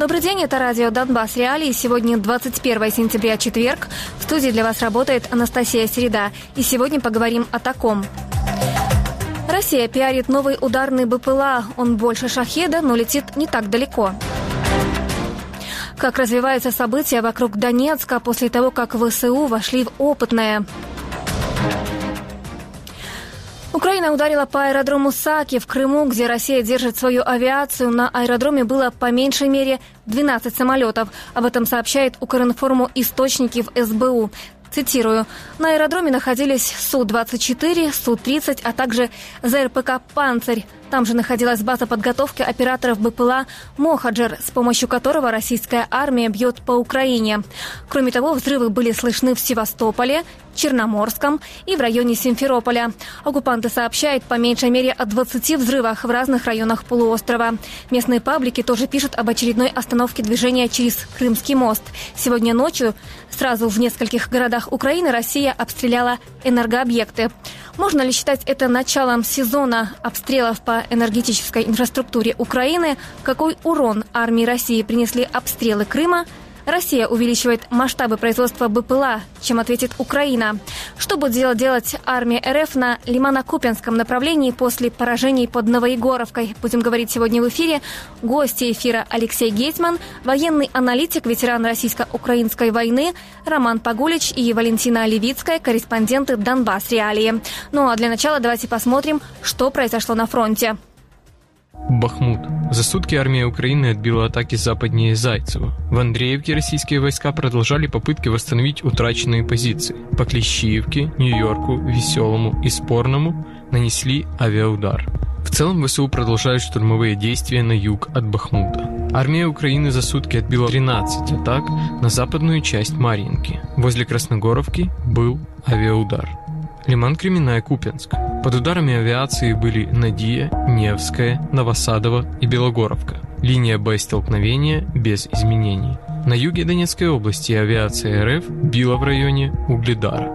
Добрый день, это радио «Донбасс Реалии». Сегодня 21 сентября, четверг. В студии для вас работает Анастасия Середа. И сегодня поговорим о таком. Россия пиарит новый ударный БПЛА. Он больше «Шахеда», но летит не так далеко. Как развиваются события вокруг Донецка после того, как ВСУ вошли в Опытное. Украина ударила по аэродрому Саки в Крыму, где Россия держит свою авиацию. На аэродроме было по меньшей мере 12 самолетов. Об этом сообщает Укринформу источники в СБУ. Цитирую. На аэродроме находились Су-24, Су-30, а также ЗРПК «Панцирь». Там же находилась база подготовки операторов БПЛА «Мохаджер», с помощью которого российская армия бьет по Украине. Кроме того, взрывы были слышны в Севастополе, Черноморском и в районе Симферополя. Оккупанты сообщают по меньшей мере о 20 взрывах в разных районах полуострова. Местные паблики тоже пишут об очередной остановке движения через Крымский мост. Сегодня ночью сразу в нескольких городах Украины Россия обстреляла энергообъекты. Можно ли считать это началом сезона обстрелов по энергетической инфраструктуре Украины? Какой урон армии России принесли обстрелы Крыма? Россия увеличивает масштабы производства БПЛА, чем ответит Украина. Что будет делать армия РФ на Лимано-Купянском направлении после поражений под Новоегоровкой? Будем говорить сегодня в эфире. Гости эфира Алексей Гетьман, военный аналитик, ветеран российско-украинской войны, Роман Пагулич и Валентина Левицкая, корреспонденты «Донбасс Реалии». Ну а для начала давайте посмотрим, что произошло на фронте. Бахмут. За сутки армия Украины отбила атаки западнее Зайцева. В Андреевке российские войска продолжали попытки восстановить утраченные позиции. По Клещиевке, Нью-Йорку, Веселому и Спорному нанесли авиаудар. В целом ВСУ продолжают штурмовые действия на юг от Бахмута. Армия Украины за сутки отбила 13 атак на западную часть Марьинки. Возле Красногоровки был авиаудар. Лиман-Кременная, Купянск. Под ударами авиации были Надия, Невская, Новосадово и Белогоровка. Линия боестолкновения без изменений. На юге Донецкой области авиация РФ била в районе Угледара.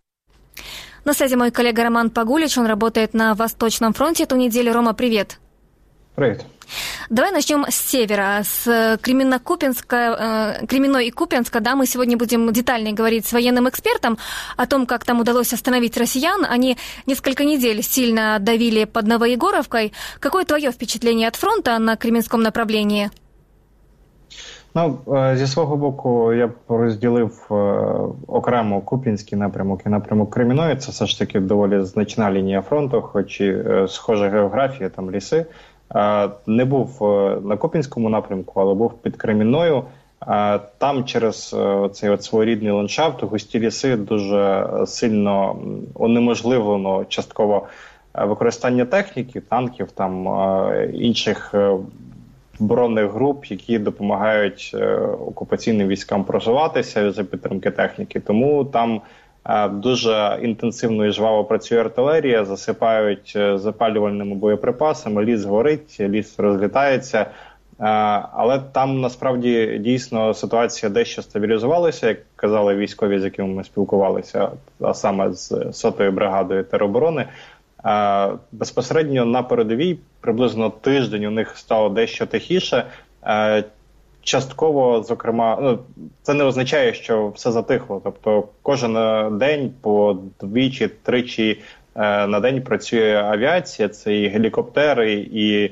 На связи мой коллега Роман Пагулич, он работает на Восточном фронте эту неделю. Рома, привет. Привет. Давай начнем с севера, с Кременной и Купянска. Да, мы сегодня будем детальнее говорить с военным экспертом о том, как там удалось остановить россиян. Они несколько недель сильно давили под Новоегоровкой. Какое твое впечатление от фронта на Кремінському направленні? Зі свого боку, я б розділив окремо Куп'янський напрямок і напрямок Креміної. Це все ж таки доволі значна лінія фронту, хоч і схожа географія, там ліси. Не був на Куп'янському напрямку, але був під Кремінною. Там через цей своєрідний ландшафт, густі ліси, дуже сильно унеможливлено частково використання техніки, танків, там інших оборонних груп, які допомагають окупаційним військам просуватися за підтримки техніки. Тому там дуже інтенсивно і жваво працює артилерія, засипають запалювальними боєприпасами, ліс горить, ліс розлітається. Але там насправді дійсно ситуація дещо стабілізувалася, як казали військові, з якими ми спілкувалися, а саме з 100-ї бригадою тероборони. Безпосередньо на передовій приблизно тиждень у них стало дещо тихіше. Частково, зокрема, це не означає, що все затихло. Тобто кожен день по двічі-тричі на день працює авіація. Це і гелікоптери, і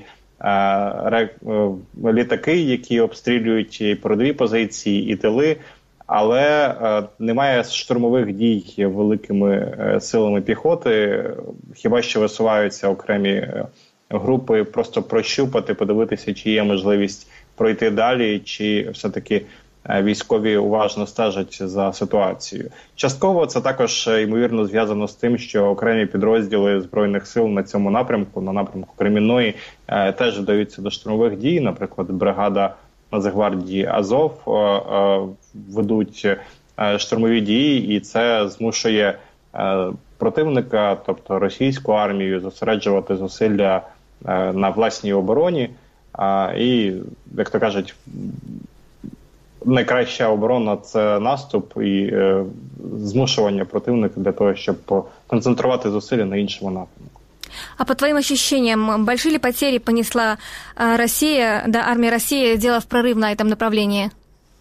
літаки, які обстрілюють і передові позиції, і тили. Але немає штурмових дій великими силами піхоти. Хіба що висуваються окремі групи, просто прощупати, подивитися, чи є можливість пройти далі, чи все-таки військові уважно стежать за ситуацією. Частково це також, ймовірно, зв'язано з тим, що окремі підрозділи Збройних сил на цьому напрямку, на напрямку Кремінної, теж вдаються до штурмових дій. Наприклад, бригада Нацгвардії Азов ведуть штурмові дії, і це змушує противника, тобто російську армію, зосереджувати зусилля на власній обороні. І, як то кажуть, найкраща оборона – це наступ і змушування противника для того, щоб концентрувати зусилля на іншому напрямку. А по твоим ощущениям, большие ли потери понесла Россия, армия России, сделав прорыв на этом направлении?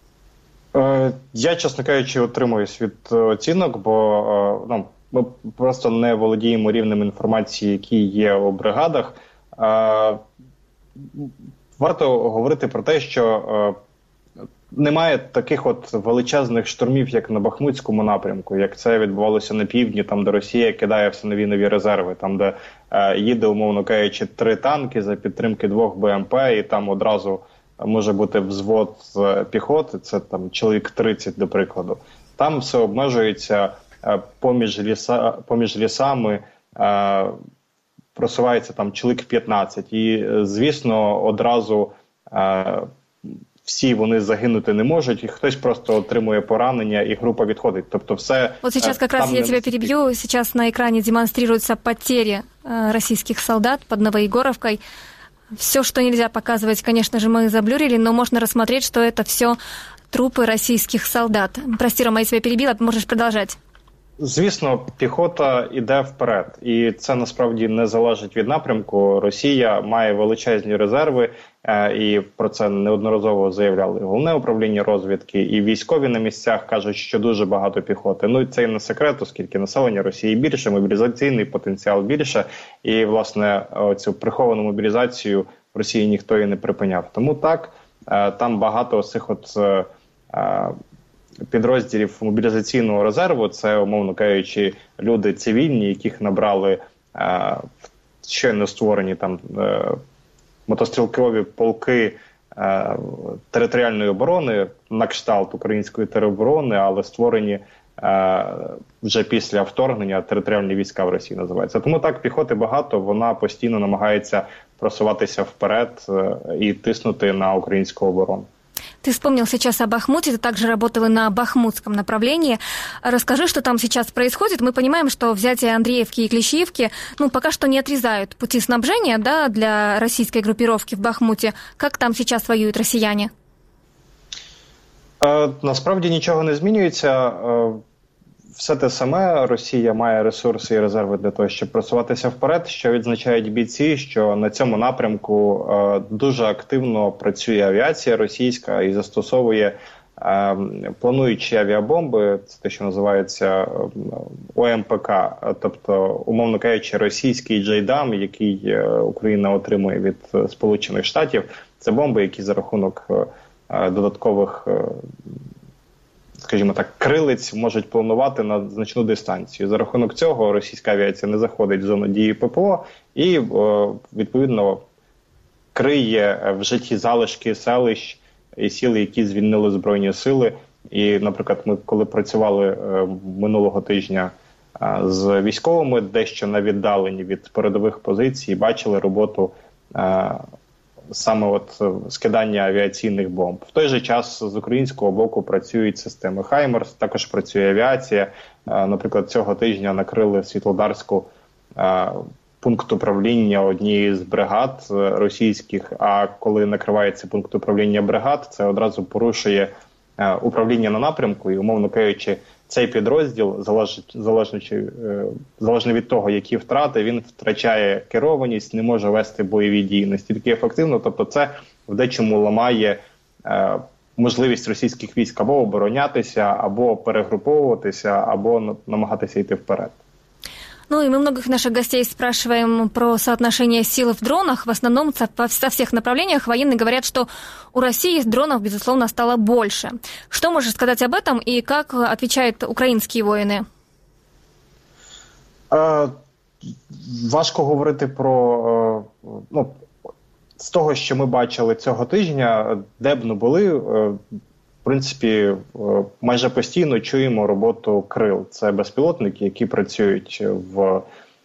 Я, чесно кажучи, утримуюсь від оцінок, бо ми просто не володіємо рівнем інформації, які є у бригадах. Варто говорити про те, що немає таких от величезних штурмів, як на Бахмутському напрямку, як це відбувалося на півдні, там, де Росія кидає все нові резерви, там, де їде, умовно кажучи, 3 танки за підтримки 2 БМП, і там одразу може бути взвод піхоти, це там чоловік 30, до прикладу. Там все обмежується поміж лісами, просувається там чоловік 15. І, звісно, одразу всі вони загинути не можуть, і хтось просто отримує поранення, і група відходить. Тобто все... Вот сейчас как раз я тебя перебью. Сейчас на экране демонстрируются потери российских солдат под Новоегоровкой. Все, что нельзя показывать, конечно же, мы заблюрили, но можно рассмотреть, что это все трупы российских солдат. Прости, Рома, я тебя перебила, можешь продолжать. Звісно, піхота йде вперед, і це насправді не залежить від напрямку. Росія має величезні резерви, і про це неодноразово заявляли Головне управління розвідки, і військові на місцях кажуть, що дуже багато піхоти. Ну, це і не секрет, оскільки населення Росії більше, мобілізаційний потенціал більше, і, власне, цю приховану мобілізацію в Росії ніхто і не припиняв. Тому так, там багато цих от підрозділів мобілізаційного резерву, це, умовно кажучи, люди цивільні, яких набрали щойно створені там мотострілкові полки територіальної оборони, на кшталт української тероборони, але створені вже після вторгнення територіальні війська в Росії називаються. Тому так, піхоти багато, вона постійно намагається просуватися вперед і тиснути на українську оборону. Ты вспомнил сейчас о Бахмуте, ты также работал и на бахмутском направлении. Расскажи, что там сейчас происходит. Мы понимаем, что взятие Андреевки и Клещеевки, пока что не отрезают пути снабжения, для российской группировки в Бахмуте. Как там сейчас воюют россияне? Насправді нічого не змінюється. Все те саме, Росія має ресурси і резерви для того, щоб просуватися вперед, що відзначають бійці, що на цьому напрямку дуже активно працює авіація російська і застосовує плануючі авіабомби, це те, що називається ОМПК, тобто, умовно кажучи, російський Джейдам, який Україна отримує від Сполучених Штатів, це бомби, які за рахунок додаткових, скажімо так, крилиць можуть планувати на значну дистанцію. За рахунок цього російська авіація не заходить в зону дії ППО і, відповідно, криє в житті залишки селищ і сіл, які звільнили Збройні сили. І, наприклад, ми коли працювали минулого тижня з військовими, дещо на віддаленні від передових позицій, бачили роботу саме от скидання авіаційних бомб. В той же час з українського боку працюють системи «Хаймерс», також працює авіація. Наприклад, цього тижня накрили Світлодарську пункт управління однієї з бригад російських, а коли накривається пункт управління бригад, це одразу порушує управління на напрямку і, умовно кажучи, цей підрозділ, залежно від того, які втрати, він втрачає керованість, не може вести бойові дії настільки ефективно. Тобто це в дечому ламає можливість російських військ або оборонятися, або перегруповуватися, або намагатися йти вперед. Ну и мы многих наших гостей спрашиваем про соотношение сил в дронах. В основном со всех направлениях военные говорят, что у России дронов, безусловно, стало больше. Что можешь сказать об этом и как отвечают украинские воины? Важко говорити про... з того, що ми бачили цього тижня, де б не були, в принципі, майже постійно чуємо роботу крил. Це безпілотники, які працюють в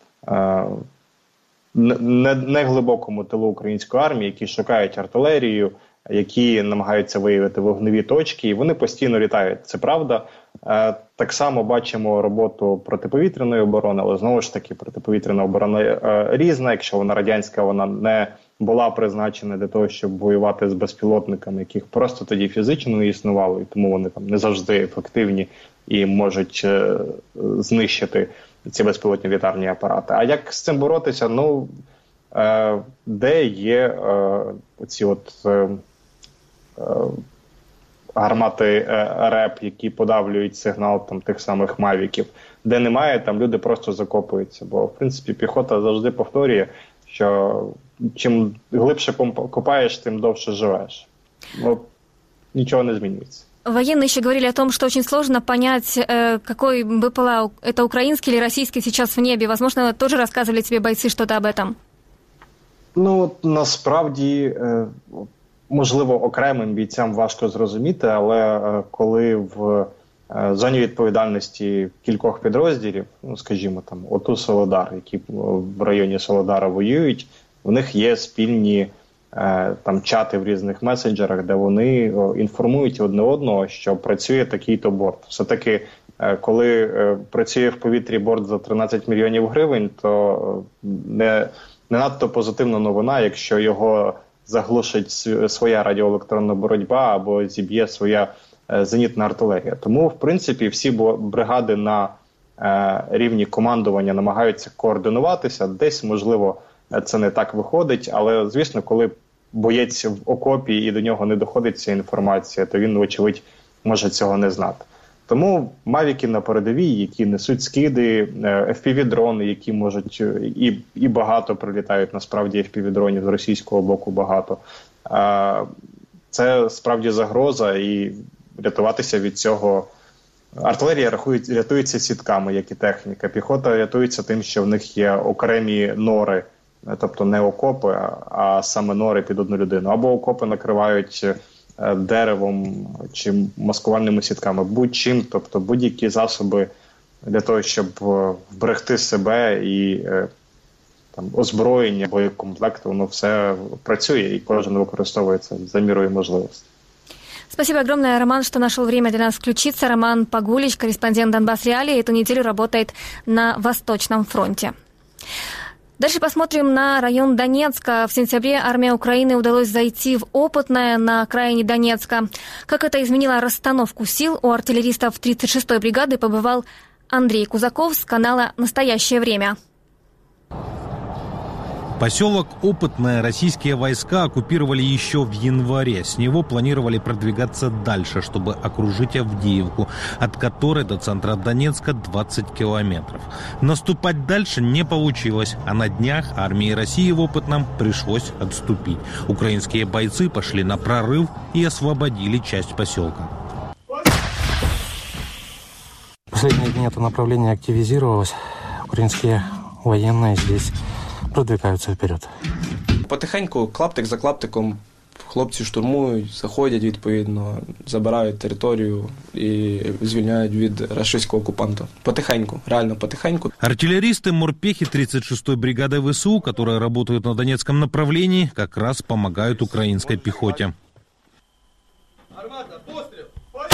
неглибокому тилу української армії, які шукають артилерію, які намагаються виявити вогневі точки, і вони постійно літають. Це правда. Так само бачимо роботу протиповітряної оборони, але знову ж таки протиповітряна оборона різна. Якщо вона радянська, вона не була призначена для того, щоб воювати з безпілотниками, яких просто тоді фізично не існувало, і тому вони там не завжди ефективні і можуть знищити ці безпілотні літальні апарати. А як з цим боротися? Ну, де є ці от гармати РЕП, які подавлюють сигнал там тих самих мавіків. Де немає, там люди просто закопуються. Бо, в принципі, піхота завжди повторює, що чим глибше копаєш, тим довше живеш. Ну, ничего не изменится. Военные еще говорили о том, что очень сложно понять, какой БПЛА, это украинский или российский сейчас в небе. Возможно, тоже рассказывали тебе бойцы что-то об этом? Ну, насправді, можливо, окремим бійцям важко зрозуміти, але коли в зоні відповідальності кількох підрозділів, ну, скажімо, там, ОТУ Солодар, які в районі Солодара воюють, у них є спільні там чати в різних месенджерах, де вони інформують одне одного, що працює такий-то борт. Все-таки, коли працює в повітрі борт за 13 мільйонів гривень, то не надто позитивна новина, якщо його заглушить своя радіоелектронна боротьба або зіб'є своя зенітна артилерія. Тому, в принципі, всі бригади на рівні командування намагаються координуватися. Десь, можливо, це не так виходить, але, звісно, коли боєць в окопі і до нього не доходить ця інформація, то він, вочевидь, може цього не знати. Тому мавіки на передовій, які несуть скиди, FPV-дрони, які можуть і багато прилітають, насправді FPV-дронів з російського боку багато. Це справді загроза, і рятуватися від цього. Артилерія рятується сітками, як і техніка. Піхота рятується тим, що в них є окремі нори, тобто не окопи, а саме нори під одну людину. Або окопи накривають деревом чи маскувальними сітками, будь-чим, тобто будь-які засоби для того, щоб вберегти себе і там, озброєння, боєкомплект, воно все працює і кожен використовує це за мірою можливостей. Спасибо огромное, Роман, что нашел время для нас включиться. Роман Погулич, корреспондент Донбасс Реалии, эту неделю работает на Восточном фронте. Дальше посмотрим на район Донецка. В сентябре армии Украины удалось зайти в Опытное на окраине Донецка. Как это изменило расстановку сил, у артиллеристов 36-й бригады побывал Андрей Кузаков с канала «Настоящее время». Поселок Опытное российские войска оккупировали еще в январе. С него планировали продвигаться дальше, чтобы окружить Авдеевку, от которой до центра Донецка 20 километров. Наступать дальше не получилось, а на днях армии России в Опытном пришлось отступить. Украинские бойцы пошли на прорыв и освободили часть поселка. В последние дни это направление активизировалось. Украинские военные здесь продвигаються вперед. Потихеньку, клаптик за клаптиком, хлопці штурмують, заходять відповідно, забирають територію і звільняють від рашистського окупанта. Потихеньку, реально потихеньку. Артиллеристы-морпехи 36-й бригады ВСУ, которые работают на Донецком направлении, как раз помогают украинской пехоте. Армата, пострел!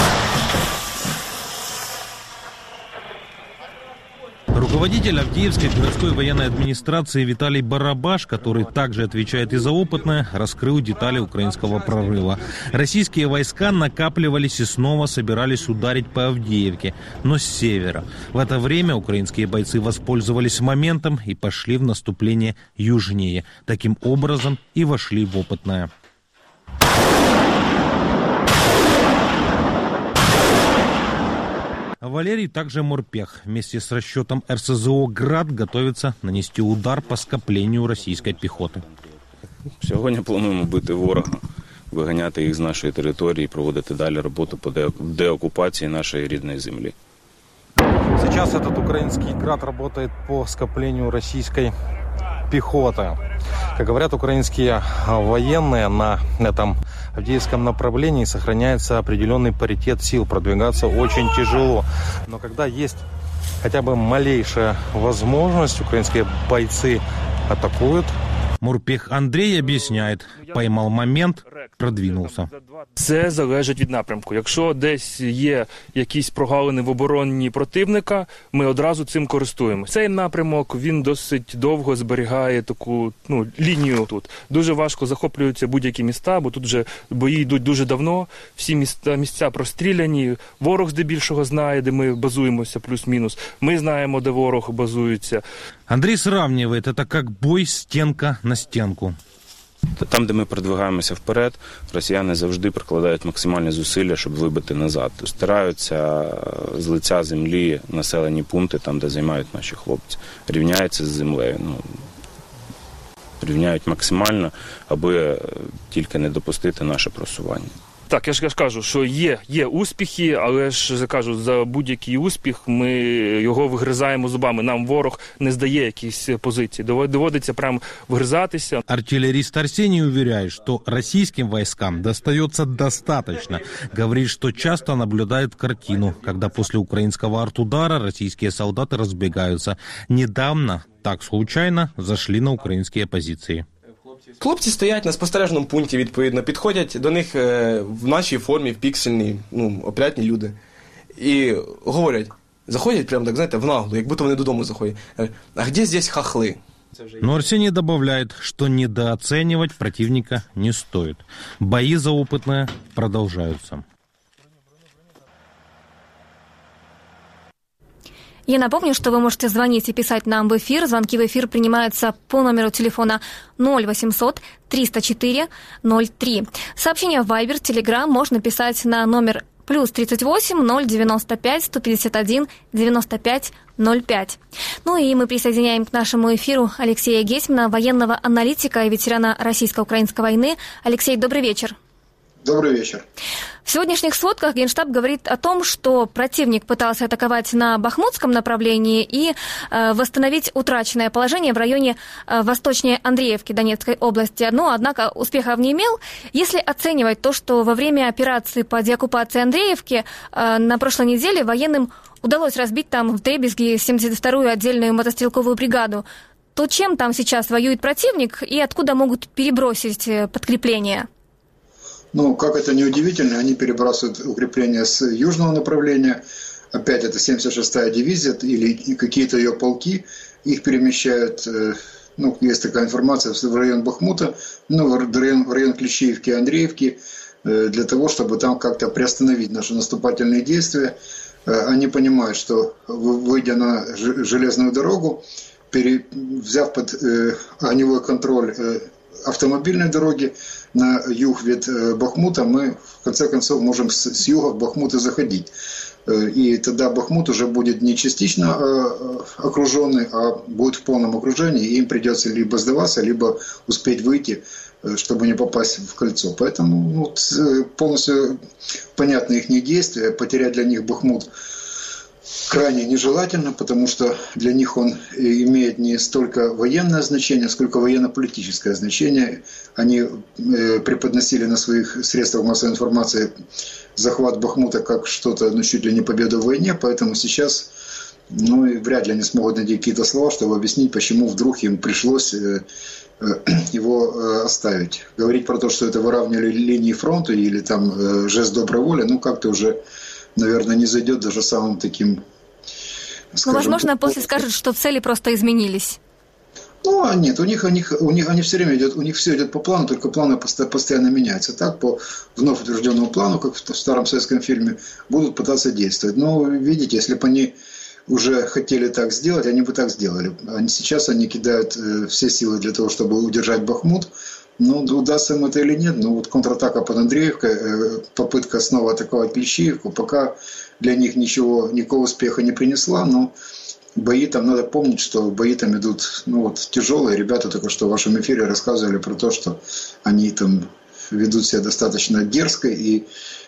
Руководитель Авдеевской городской военной администрации Виталий Барабаш, который также отвечает и за Опытное, раскрыл детали украинского прорыва. Российские войска накапливались и снова собирались ударить по Авдеевке, но с севера. В это время украинские бойцы воспользовались моментом и пошли в наступление южнее. Таким образом и вошли в Опытное. Валерий, также морпех, вместе с расчетом РСЗО «Град» готовится нанести удар по скоплению російської піхоти. Сьогодні плануємо бити ворога, виганяти їх з нашої території, проводити далі роботу по деокупації нашої рідної землі. Сейчас этот украинский «Град» работает по скоплению российской пехоты. Как говорят украинские военные, на этом Авдеевском направлении сохраняется определенный паритет сил, продвигаться очень тяжело. Но когда есть хотя бы малейшая возможность, украинские бойцы атакуют Мурпех Андрей объясняет, поймал момент, продвинулся. Це залежить від напрямку. Якщо десь є якісь прогалини в обороні противника, ми одразу цим користуємося. Цей напрямок, він досить довго зберігає таку лінію тут. Дуже важко захоплюються будь-які міста, бо тут вже бої йдуть дуже давно, всі місця простріляні, ворог здебільшого знає, де ми базуємося, плюс-мінус. Ми знаємо, де ворог базується. Андрей сравнивает это как бой стенка на стенку. Там, де ми продвигаємося вперед, росіяни завжди прикладають максимальні зусилля, щоб вибити назад. Стараються з лиця землі населені пункти, там, де займають наші хлопці. Рівняються з землею. Рівняють максимально, аби тільки не допустити наше просування. Так, я ж кажу, що є успіхи, але ж кажу, за будь-який успіх ми його вигризаємо зубами. Нам ворог не здає якісь позиції. Доводиться прямо вгризатися. Артиллерист Арсений уверяет, что российским войскам достается достаточно. Говорит, что часто наблюдает картину, когда после украинского артудара российские солдаты разбегаются. Недавно, так случайно, зашли на українські позиції. Хлопці стоять на спостережному пункті, відповідно, підходять до них в нашій формі, в піксельній, опрятні люди. І говорять, заходять прямо так, знаєте, в наглу, як будто вони додому заходять. А де здесь хохли? Но Арсений добавляет, что недооценивать противника не стоит. Бои за опытное продолжаются. Я напомню, что вы можете звонить и писать нам в эфир. Звонки в эфир принимаются по номеру телефона 0800 304 03. Сообщения в Viber, Telegram можно писать на номер +38 095 151 95 05. И мы присоединяем к нашему эфиру Алексея Гесмина, военного аналитика и ветерана российско-украинской войны. Алексей, добрый вечер. Добрый вечер. В сегодняшних сводках Генштаб говорит о том, что противник пытался атаковать на Бахмутском направлении и восстановить утраченное положение в районе восточнее Андреевки Донецкой области. Однако успехов не имел. Если оценивать то, что во время операции по деоккупации Андреевки на прошлой неделе военным удалось разбить там вдребезги 72-ю отдельную мотострелковую бригаду, то чем там сейчас воюет противник и откуда могут перебросить подкрепления? Как это не удивительно, они перебрасывают укрепления с южного направления. Опять это 76-я дивизия или какие-то ее полки. Их перемещают, есть такая информация, в район Бахмута, в район Клещеевки, Андреевки, для того, чтобы там как-то приостановить наши наступательные действия. Они понимают, что, выйдя на железную дорогу, взяв под огневой контроль автомобильной дороги на юг от Бахмута, мы в конце концов можем с юга в Бахмут и заходить. И тогда Бахмут уже будет не частично окруженный, а будет в полном окружении, и им придется либо сдаваться, либо успеть выйти, чтобы не попасть в кольцо. Поэтому полностью понятны их действия. Потерять для них Бахмут крайне нежелательно, потому что для них он имеет не столько военное значение, сколько военно-политическое значение. Они преподносили на своих средствах массовой информации захват Бахмута как что-то, чуть ли не победу в войне, поэтому сейчас и вряд ли они смогут найти какие-то слова, чтобы объяснить, почему вдруг им пришлось его оставить. Говорить про то, что это выравнивали линии фронта или там жест доброй воли, как-то уже, наверное, не зайдет даже самым таким, возможно, после скажут, что цели просто изменились. Нет, у них они все время идут, у них все идет по плану, только планы постоянно меняются. Так, по вновь утвержденному плану, как в старом советском фильме, будут пытаться действовать. Но, видите, если бы они уже хотели так сделать, они бы так сделали. Сейчас они кидают все силы для того, чтобы удержать Бахмут. Удастся им это или нет, контратака под Андреевкой, попытка снова атаковать Клещеевку, пока для них никакого успеха не принесла, но бои там, надо помнить, что бои там идут, тяжелые. Ребята только что в вашем эфире рассказывали про то, что они там ведут себя достаточно дерзко, и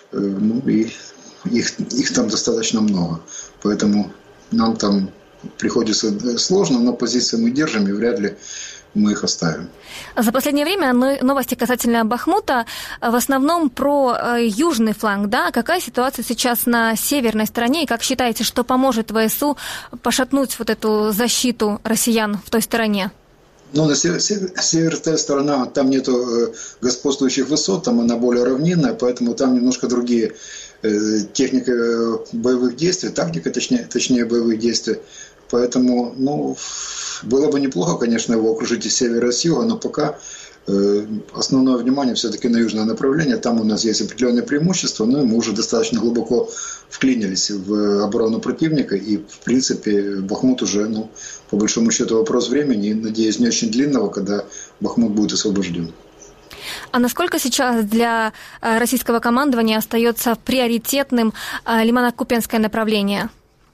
их там достаточно много. Поэтому нам там приходится сложно, но позиции мы держим, и вряд ли мы их оставим. За последнее время новости касательно Бахмута в основном про южный фланг, да? Какая ситуация сейчас на северной стороне, и как считаете, что поможет ВСУ пошатнуть эту защиту россиян в той стороне? Ну, на северная сторона, там нету господствующих высот, там она более равнинная, поэтому там немножко другие техника боевых действий, тактика, точнее боевых действий. Поэтому, ну, было бы неплохо, конечно, его окружить и с севера, и с юга, но пока основное внимание все-таки на южное направление. Там у нас есть определенные преимущества, но мы уже достаточно глубоко вклинились в оборону противника, и, в принципе, Бахмут уже, ну, по большому счету, вопрос времени, и, надеюсь, не очень длинного, когда Бахмут будет освобожден. А насколько сейчас для российского командования остается приоритетным Лимано-Купенское направление?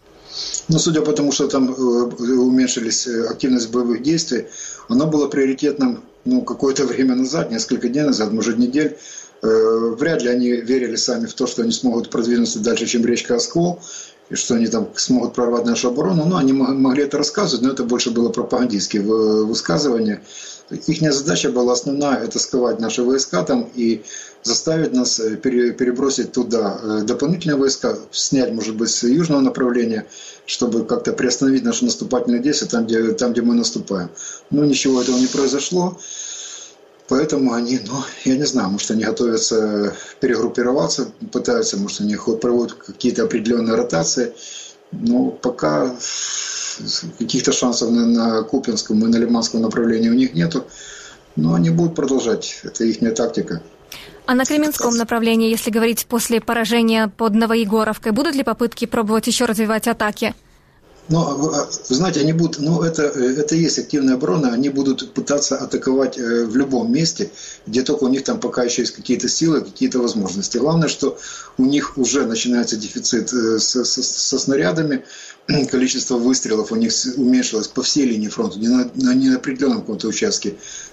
Ну, судя по тому, что там уменьшились активность боевых действий, оно было приоритетным, ну, какое-то время назад, несколько дней назад, может, недель. Вряд ли они верили сами в то, что они смогут продвинуться дальше, чем речка Оскол, и что они там смогут прорвать нашу оборону. Ну, они могли это рассказывать, но это больше было пропагандистские высказывания. Их задача была основная – это сковать наши войска там и заставить нас перебросить туда дополнительные войска, снять, может быть, с южного направления, чтобы как-то приостановить наши наступательные действия там, где мы наступаем. Но ничего этого не произошло, поэтому они, ну, я не знаю, может, они готовятся перегруппироваться, пытаются, может, они проводят какие-то определенные ротации, но пока каких-то шансов на Купенском и на Лиманском направлении у них нету, но они будут продолжать, это их тактика. А на Кременском направлении, если говорить после поражения под Новоегоровкой, будут ли попытки пробовать еще развивать атаки? Ну, вы знаете, они будут, ну, это и есть активная оборона, они будут пытаться атаковать в любом месте, где только у них там пока еще есть какие-то силы, какие-то возможности. Главное, что у них уже начинается дефицит со снарядами, количество выстрелов у них уменьшилось по всей линии фронта, не на определенном каком-то участке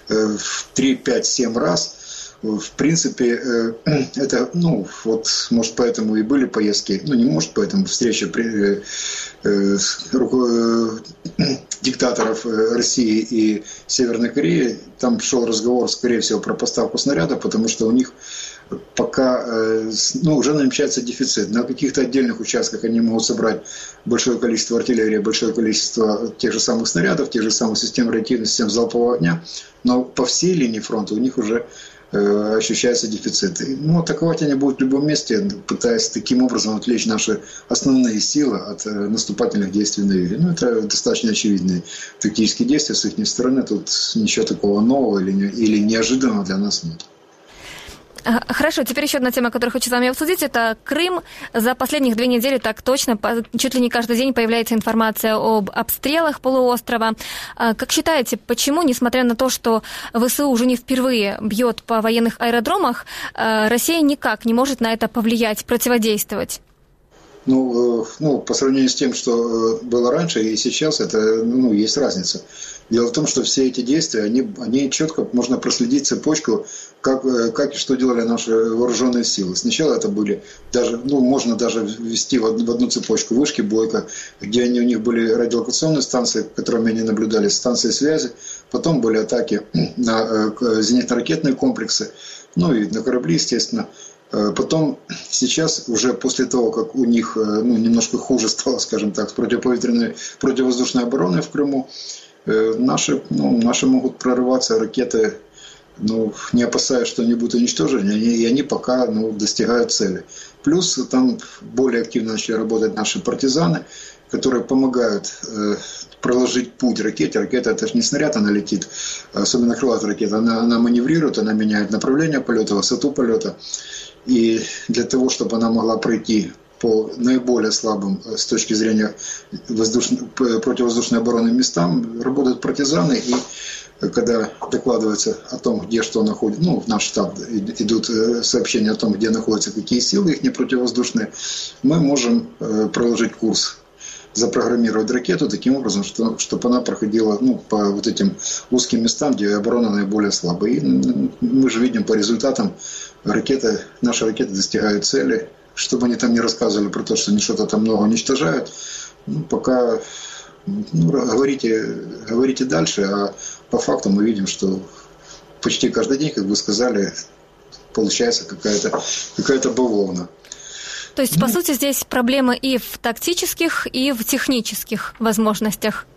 в 3, 5, 7 раз. В принципе, это, ну, вот, может, поэтому и были поездки, ну, не может, поэтому встреча диктаторов России и Северной Кореи, там шел разговор, скорее всего, про поставку снарядов, потому что у них пока, ну, уже намечается дефицит. На каких-то отдельных участках они могут собрать большое количество артиллерии, большое количество тех же самых снарядов, тех же самых систем реактивных, систем залпового огня, но по всей линии фронта у них уже ощущается дефицит. Ну, атаковать они будут в любом месте, пытаясь таким образом отвлечь наши основные силы от наступательных действий на юге. Ну, это достаточно очевидные тактические действия с их стороны. Тут ничего такого нового или неожиданного для нас нет. Хорошо, теперь еще одна тема, которую хочу с вами обсудить, это Крым. За последних 2 недели так точно, чуть ли не каждый день появляется информация об обстрелах полуострова. Как считаете, почему, несмотря на то, что ВСУ уже не впервые бьет по военных аэродромах, Россия никак не может на это повлиять, противодействовать? Ну, по сравнению с тем, что было раньше и сейчас, это, ну, есть разница. Дело в том, что все эти действия, они четко можно проследить цепочку, как и что делали наши вооруженные силы. Сначала это были даже, ну, можно даже ввести в одну цепочку вышки Бойко, где у них были радиолокационные станции, которыми они наблюдали, станции связи. Потом были атаки на зенитно-ракетные комплексы, ну и на корабли, естественно. Потом сейчас, уже после того, как у них, ну, немножко хуже стало, скажем так, с противовоздушной обороной в Крыму, наши могут прорываться ракеты, ну, не опасаясь, что они будут уничтожены, и они пока, ну, достигают цели. Плюс там более активно начали работать наши партизаны, которые помогают проложить путь ракете. Ракета – это же не снаряд, она летит, особенно крылатая ракета. Она маневрирует, она меняет направление полета, высоту полета. И для того, чтобы она могла пройти по наиболее слабым с точки зрения противовоздушной обороны местам, работают партизаны, и когда докладывается о том, где что находится, ну, в наш штаб идут сообщения о том, где находятся какие силы их непротивовоздушные, мы можем проложить курс, запрограммировать ракету таким образом, чтобы она проходила, ну, по вот этим узким местам, где оборона наиболее слабая. И мы же видим по результатам, наши ракеты достигают цели. Чтобы они там не рассказывали про то, что они что-то там много уничтожают, ну, пока, ну, говорите дальше, а по факту мы видим, что почти каждый день, как вы сказали, получается какая-то бавовна. То есть, по сути, здесь проблема и в тактических, и в технических возможностях.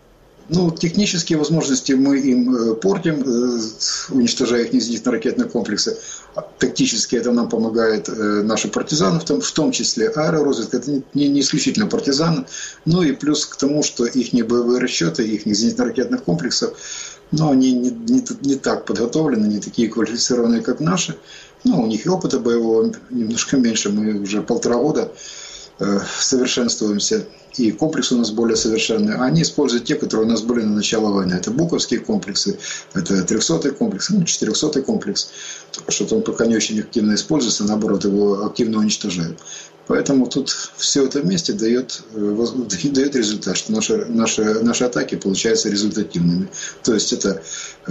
Ну, технические возможности мы им портим, уничтожая их зенитно-ракетные комплексы. Тактически это нам помогает наши партизаны, в том числе аэророзведка. Это не исключительно партизаны. Ну и плюс к тому, что их боевые расчеты, их зенитно-ракетных комплексов, но они не так подготовлены, не такие квалифицированные, как наши. Ну, у них и опыта боевого немножко меньше. Мы уже 1,5 года совершенствуемся, и комплексы у нас более совершенные. А они используют те, которые у нас были на начало войны. Это буковские комплексы, это 300-й комплекс, 400-й комплекс. Только что он пока не очень активно используется, наоборот, его активно уничтожают. Поэтому тут все это вместе дает результат, что наши атаки получаются результативными. То есть это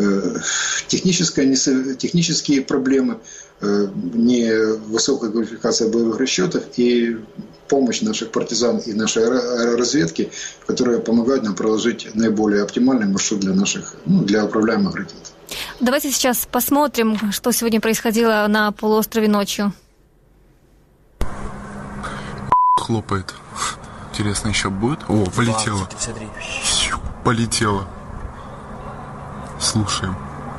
технические проблемы, невысокая квалификация боевых расчетов и помощь наших партизан и нашей аэроразведки, которые помогают нам проложить наиболее оптимальный маршрут для управляемых ракет. Давайте сейчас посмотрим, что сегодня происходило на полуострове ночью. Хлопает. Интересно, еще будет? О, полетело. Полетело. Слушаем.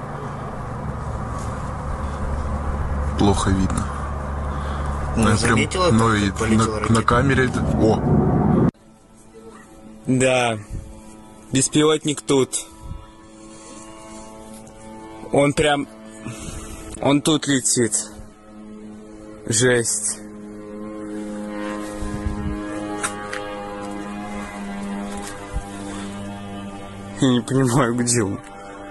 Плохо видно. Ну, заметила, но и на камере. О! Да. Беспилотник тут. Он тут летит. Жесть. Я не понимаю, где он.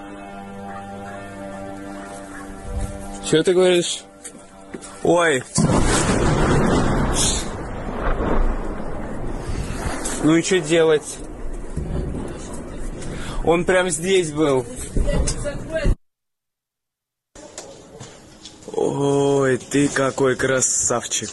Что ты говоришь? Ой. Ну и что делать? Он прям здесь был. Ой, ты какой красавчик.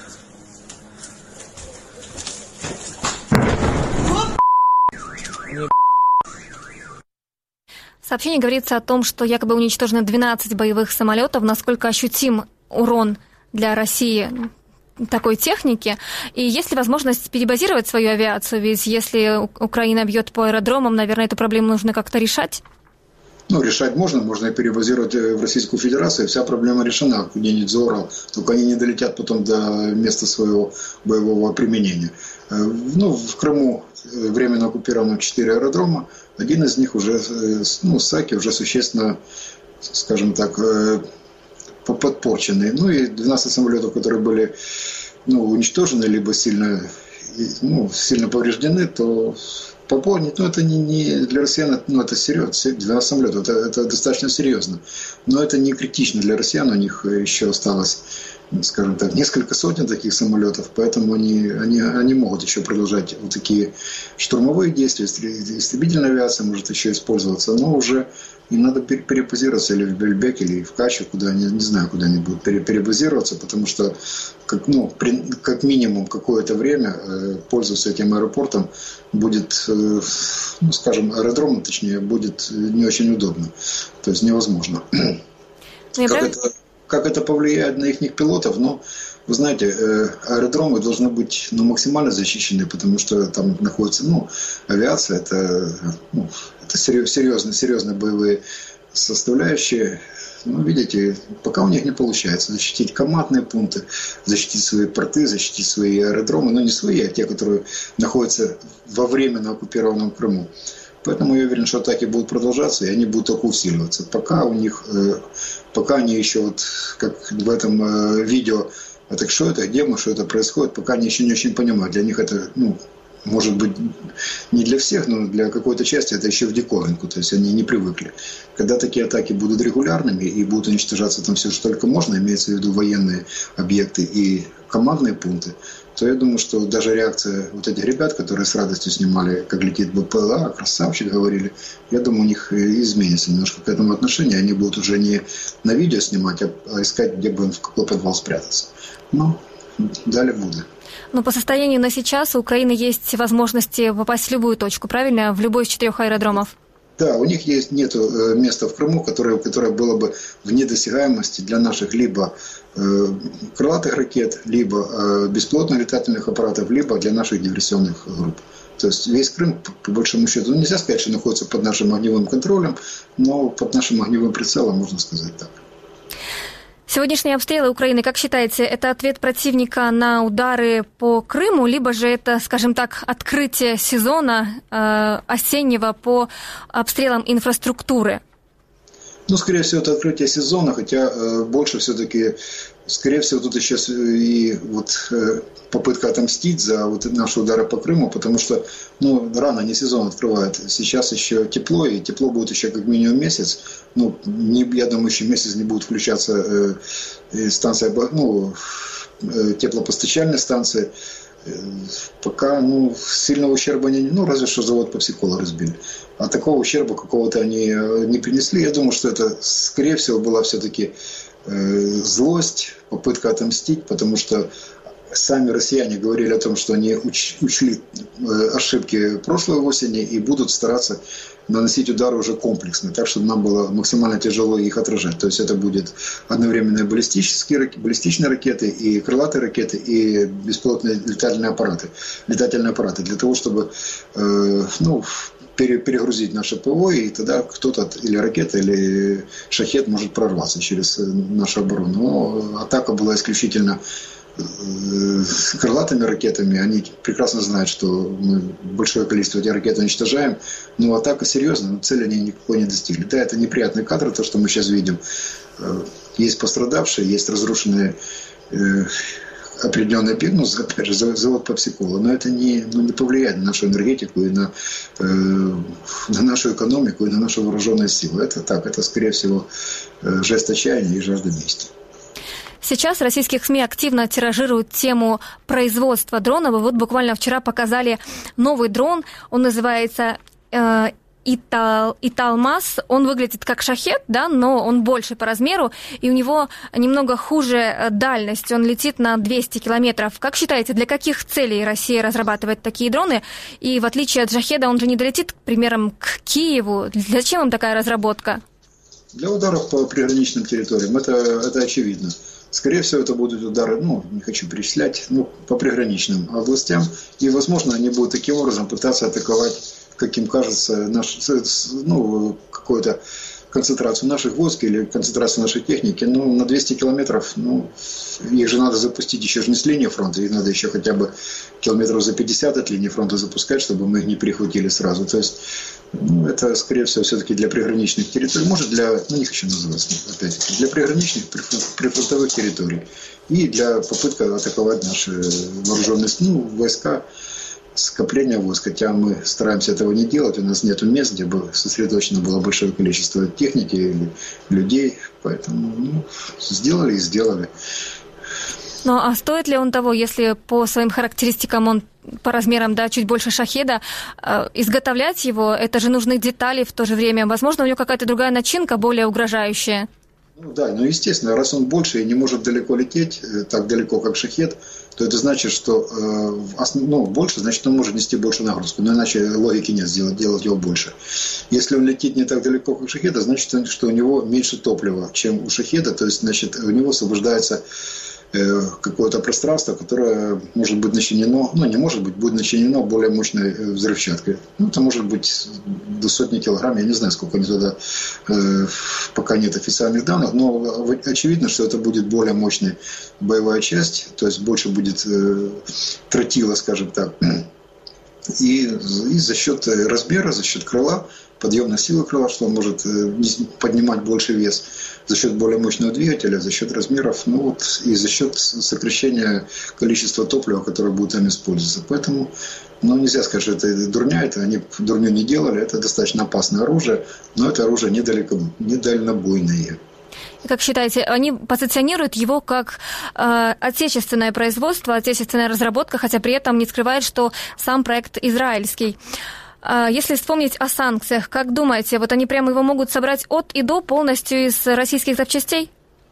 В сообщении говорится о том, что якобы уничтожено 12 боевых самолетов. Насколько ощутим урон для России такой техники? И есть ли возможность перебазировать свою авиацию? Ведь если Украина бьет по аэродромам, наверное, эту проблему нужно как-то решать. Ну, решать можно и перебазировать в Российскую Федерацию, и вся проблема решена где-нибудь за Урал. Только они не долетят потом до места своего боевого применения. Ну, в Крыму временно оккупировано 4 аэродрома. Один из них уже, Саки, уже существенно, скажем так, подпорченный. Ну и 12 самолетов, которые были уничтожены, либо сильно повреждены, то пополнить, это не для россиян, это серьезно, 12 самолетов, это достаточно серьезно. Но это не критично для россиян, у них еще осталось, скажем так, несколько сотен таких самолетов, поэтому они могут еще продолжать вот такие штурмовые действия, истребительная авиация может еще использоваться, но уже им надо перебазироваться или в Бельбек, или в Качу, куда не знаю, куда они будут перебазироваться, потому что как минимум какое-то время пользоваться этим аэропортом будет, скажем, аэродромом, точнее, будет не очень удобно, то есть невозможно. Как это повлияет на их пилотов? Вы знаете, аэродромы должны быть максимально защищены, потому что там находится авиация, это серьезные боевые составляющие. Видите, пока у них не получается защитить командные пункты, защитить свои порты, защитить свои аэродромы, но не свои, а те, которые находятся во временно оккупированном Крыму. Поэтому я уверен, что атаки будут продолжаться, и они будут только усиливаться. Пока они еще, как в этом видео, а так что это, где мы, что это происходит, пока они еще не очень понимают. Для них это, может быть, не для всех, но для какой-то части это еще в диковинку, то есть они не привыкли. Когда такие атаки будут регулярными и будут уничтожаться там все, что только можно, имеется в виду военные объекты и командные пункты, то я думаю, что даже реакция вот этих ребят, которые с радостью снимали, как летит БПЛА, красавчик говорили, я думаю, у них изменится немножко к этому отношение. Они будут уже не на видео снимать, а искать, где бы им в какой подвал спрятаться. Далее будет. Но по состоянию на сейчас у Украины есть возможности попасть в любую точку, правильно? В любой из 4 аэродромов. Да, у них нет места в Крыму, которое было бы вне досягаемости для наших либо крылатых ракет, либо беспилотных летательных аппаратов, либо для наших диверсионных групп. То есть весь Крым, по большому счету, нельзя сказать, что находится под нашим огневым контролем, но под нашим огневым прицелом, можно сказать так. Сегодняшние обстрелы Украины, как считаете, это ответ противника на удары по Крыму, либо же это, скажем так, открытие сезона осеннего по обстрелам инфраструктуры? Ну, скорее всего, это открытие сезона, хотя больше все-таки, скорее всего, тут еще и вот попытка отомстить за вот наши удары по Крыму, потому что, рано не сезон открывает. Сейчас еще тепло, и тепло будет еще как минимум месяц. Я думаю, еще месяц не будет включаться станция, теплопостачальная станция. Пока, сильного ущерба разве что завод Пепси-Кола разбили. А такого ущерба какого-то они не принесли. Я думаю, что это, скорее всего, была все-таки злость, попытка отомстить, потому что сами россияне говорили о том, что они учли ошибки прошлой осени и будут стараться наносить удары уже комплексно, так, чтобы нам было максимально тяжело их отражать. То есть это будет одновременно баллистичные ракеты, и крылатые ракеты, и беспилотные летательные аппараты для того, чтобы перегрузить наше ПВО, и тогда кто-то, или ракета, или шахед может прорваться через нашу оборону. Но атака была исключительно крылатыми ракетами. Они прекрасно знают, что мы большое количество этих ракет уничтожаем, но атака серьезная, но цели они никакой не достигли. Да, это неприятный кадр, то, что мы сейчас видим. Есть пострадавшие, есть разрушенные определенный бизнес, опять же, завод Пепси-Кола, но это не повлияет на нашу энергетику и на нашу экономику, и на наши вооруженные силы. Это так, это, скорее всего, жест отчаяния и жажда мести. Сейчас российских СМИ активно тиражируют тему производства дронов. И вот буквально вчера показали новый дрон. Он называется Италмас. Он выглядит как шахед, да, но он больше по размеру, и у него немного хуже дальность. Он летит на 200 километров. Как считаете, для каких целей Россия разрабатывает такие дроны? И в отличие от шахеда, он же не долетит, к примеру, к Киеву. Зачем им такая разработка? Для ударов по приграничным территориям. Это очевидно. Скорее всего, это будут удары, не хочу перечислять, по приграничным областям. И, возможно, они будут таким образом пытаться атаковать, как им кажется, какую-то концентрацию наших войск или концентрацию нашей техники. На 200 километров, их же надо запустить еще не с линии фронта, их надо еще хотя бы километров за 50 от линии фронта запускать, чтобы мы их не перехватили сразу. То есть, это, скорее всего, все-таки для приграничных территорий, может, не хочу называть, опять-таки, для приграничных прифронтовых территорий и для попытки атаковать наши вооруженные войска, скопление войск, хотя мы стараемся этого не делать, у нас нет мест, где бы сосредоточено было большое количество техники или людей, поэтому сделали и сделали. А стоит ли он того, если по своим характеристикам он по размерам, чуть больше шахеда, изготовлять его, это же нужны детали в то же время, возможно, у него какая-то другая начинка, более угрожающая? Естественно, раз он больше и не может далеко лететь, так далеко, как шахед, то это значит, что больше, значит, он может нести больше нагрузку. Но иначе логики нет делать его больше. Если он летит не так далеко, как шахеда, значит, что у него меньше топлива, чем у шахеда. То есть, значит, у него освобождается какое-то пространство, которое может быть начинено, будет начинено более мощной взрывчаткой. Это может быть до сотни килограмм, я не знаю, сколько они туда, пока нет официальных данных, но очевидно, что это будет более мощная боевая часть, то есть больше будет тротила, скажем так. И за счет размера, за счет крыла, подъемной силы крыла, что он может поднимать больше вес, за счет более мощного двигателя, за счет размеров, и за счет сокращения количества топлива, которое будет там использоваться. Поэтому, нельзя сказать, что это дурня, они дурню не делали, это достаточно опасное оружие, но это оружие не дальнобойное. Как считаете, они позиционируют его как отечественное производство, отечественная разработка, хотя при этом не скрывают, что сам проект израильский. Если вспомнить о санкциях, как думаете, они прямо его могут собрать от и до полностью из российских запчастей?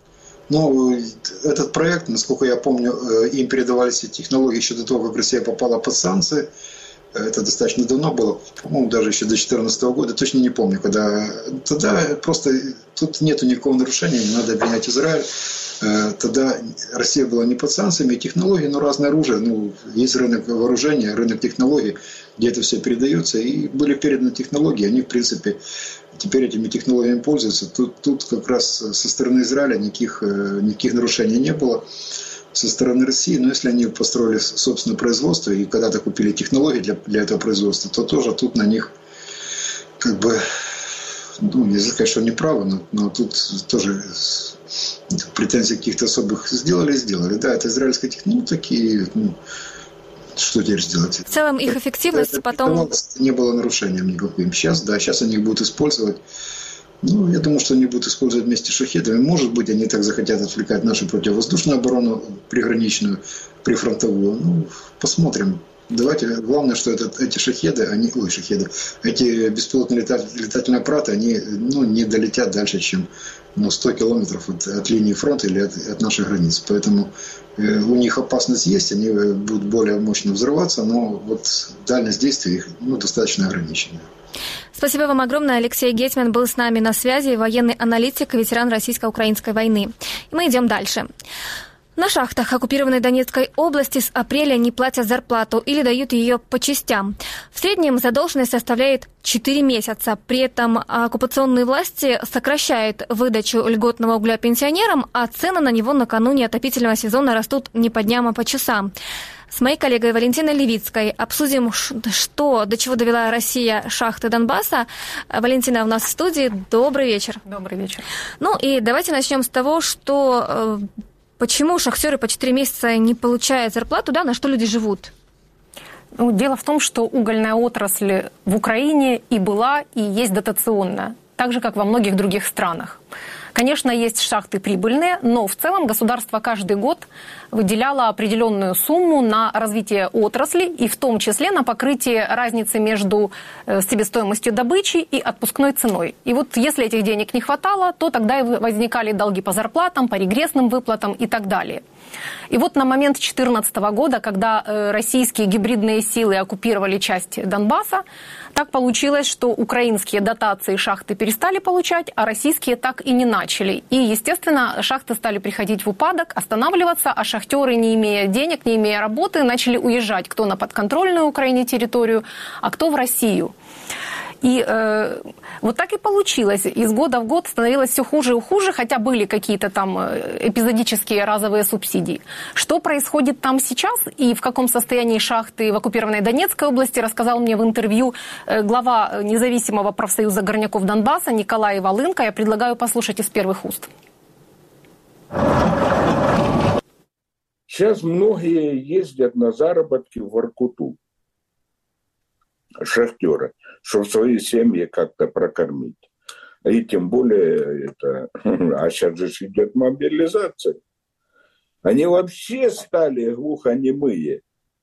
Этот проект, насколько я помню, им передавались технологии еще до того, как Россия попала под санкции. Это достаточно давно было, по-моему, даже еще до 2014 года, точно не помню, когда. Тогда просто тут нету никакого нарушения, не надо обвинять Израиль. Тогда Россия была не под санкциями, технологии, но разное оружие. Есть рынок вооружения, рынок технологий, где это все передается. И были переданы технологии, они, в принципе, теперь этими технологиями пользуются. Тут как раз со стороны Израиля никаких нарушений не было. Со стороны России, но если они построили собственное производство и когда-то купили технологии для этого производства, то тоже тут на них нельзя сказать, что они правы, но тут тоже претензий каких-то особых сделали. Да, это израильская технология, что теперь сделать? В целом их эффективность потом... Не было нарушением никаким. Сейчас они их будут использовать. Я думаю, что они будут использовать вместе с шахедами. Может быть, они так захотят отвлекать нашу противовоздушную оборону приграничную, прифронтовую. Посмотрим. Давайте, главное, что эти шахеды, эти беспилотные летательные аппараты, они не долетят дальше, чем 100 километров от линии фронта или от наших границ. Поэтому у них опасность есть, они будут более мощно взрываться, но дальность действия их достаточно ограниченная. Спасибо вам огромное. Алексей Гетьман был с нами на связи, военный аналитик, ветеран российско-украинской войны. И мы идем дальше. На шахтах оккупированной Донецкой области с апреля не платят зарплату или дают ее по частям. В среднем задолженность составляет 4 месяца. При этом оккупационные власти сокращают выдачу льготного угля пенсионерам, а цены на него накануне отопительного сезона растут не по дням, а по часам. С моей коллегой Валентиной Левицкой обсудим, до чего довела Россия шахты Донбасса. Валентина у нас в студии. Добрый вечер. Добрый вечер. И давайте начнем с того, что... Почему шахтеры по 4 месяца не получают зарплату, на что люди живут? Дело в том, что угольная отрасль в Украине и была, и есть дотационная, так же, как во многих других странах. Конечно, есть шахты прибыльные, но в целом государство каждый год выделяло определенную сумму на развитие отрасли и в том числе на покрытие разницы между себестоимостью добычи и отпускной ценой. И если этих денег не хватало, то тогда и возникали долги по зарплатам, по регрессным выплатам и так далее. И на момент 2014 года, когда российские гибридные силы оккупировали часть Донбасса, так получилось, что украинские дотации шахты перестали получать, а российские так и не начали. И, естественно, шахты стали приходить в упадок, останавливаться, а шахтеры, не имея денег, не имея работы, начали уезжать, кто на подконтрольную Украине территорию, а кто в Россию. И так и получилось. Из года в год становилось все хуже и хуже, хотя были какие-то там эпизодические разовые субсидии. Что происходит там сейчас и в каком состоянии шахты в оккупированной Донецкой области, рассказал мне в интервью глава независимого профсоюза горняков Донбасса Николай Волынко. Я предлагаю послушать из первых уст. Сейчас многие ездят на заработки в Воркуту. Шахтеры, чтобы свои семьи как-то прокормить. И тем более а сейчас же идет мобилизация. Они вообще стали глухонемые.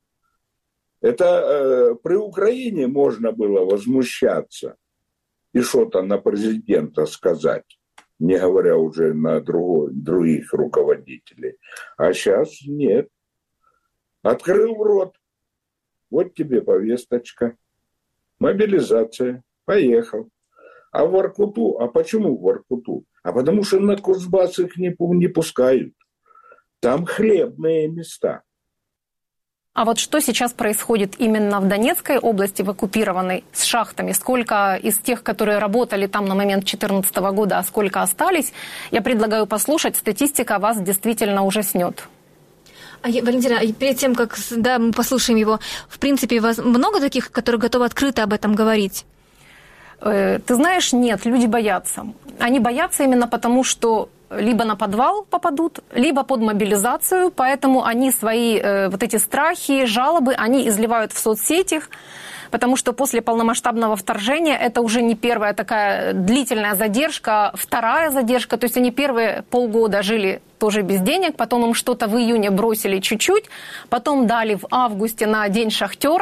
Это при Украине можно было возмущаться и что-то на президента сказать, не говоря уже на других руководителей. А сейчас нет. Открыл рот. Вот тебе повесточка. Мобилизация. Поехал. А в Воркуту? А почему в Воркуту? А потому что на Кузбасс их не пускают. Там хлебные места. А что сейчас происходит именно в Донецкой области, в оккупированной, с шахтами? Сколько из тех, которые работали там на момент 2014 года, а сколько остались? Я предлагаю послушать. Статистика вас действительно ужаснет. Валентина, перед тем, как мы послушаем его, в принципе, вас много таких, которые готовы открыто об этом говорить? Ты знаешь, нет, люди боятся. Они боятся именно потому, что либо на подвал попадут, либо под мобилизацию, поэтому они свои эти страхи, жалобы, они изливают в соцсетях, потому что после полномасштабного вторжения это уже не первая такая длительная задержка, вторая задержка, то есть они первые полгода жили тоже без денег, потом им что-то в июне бросили чуть-чуть, потом дали в августе на День шахтера,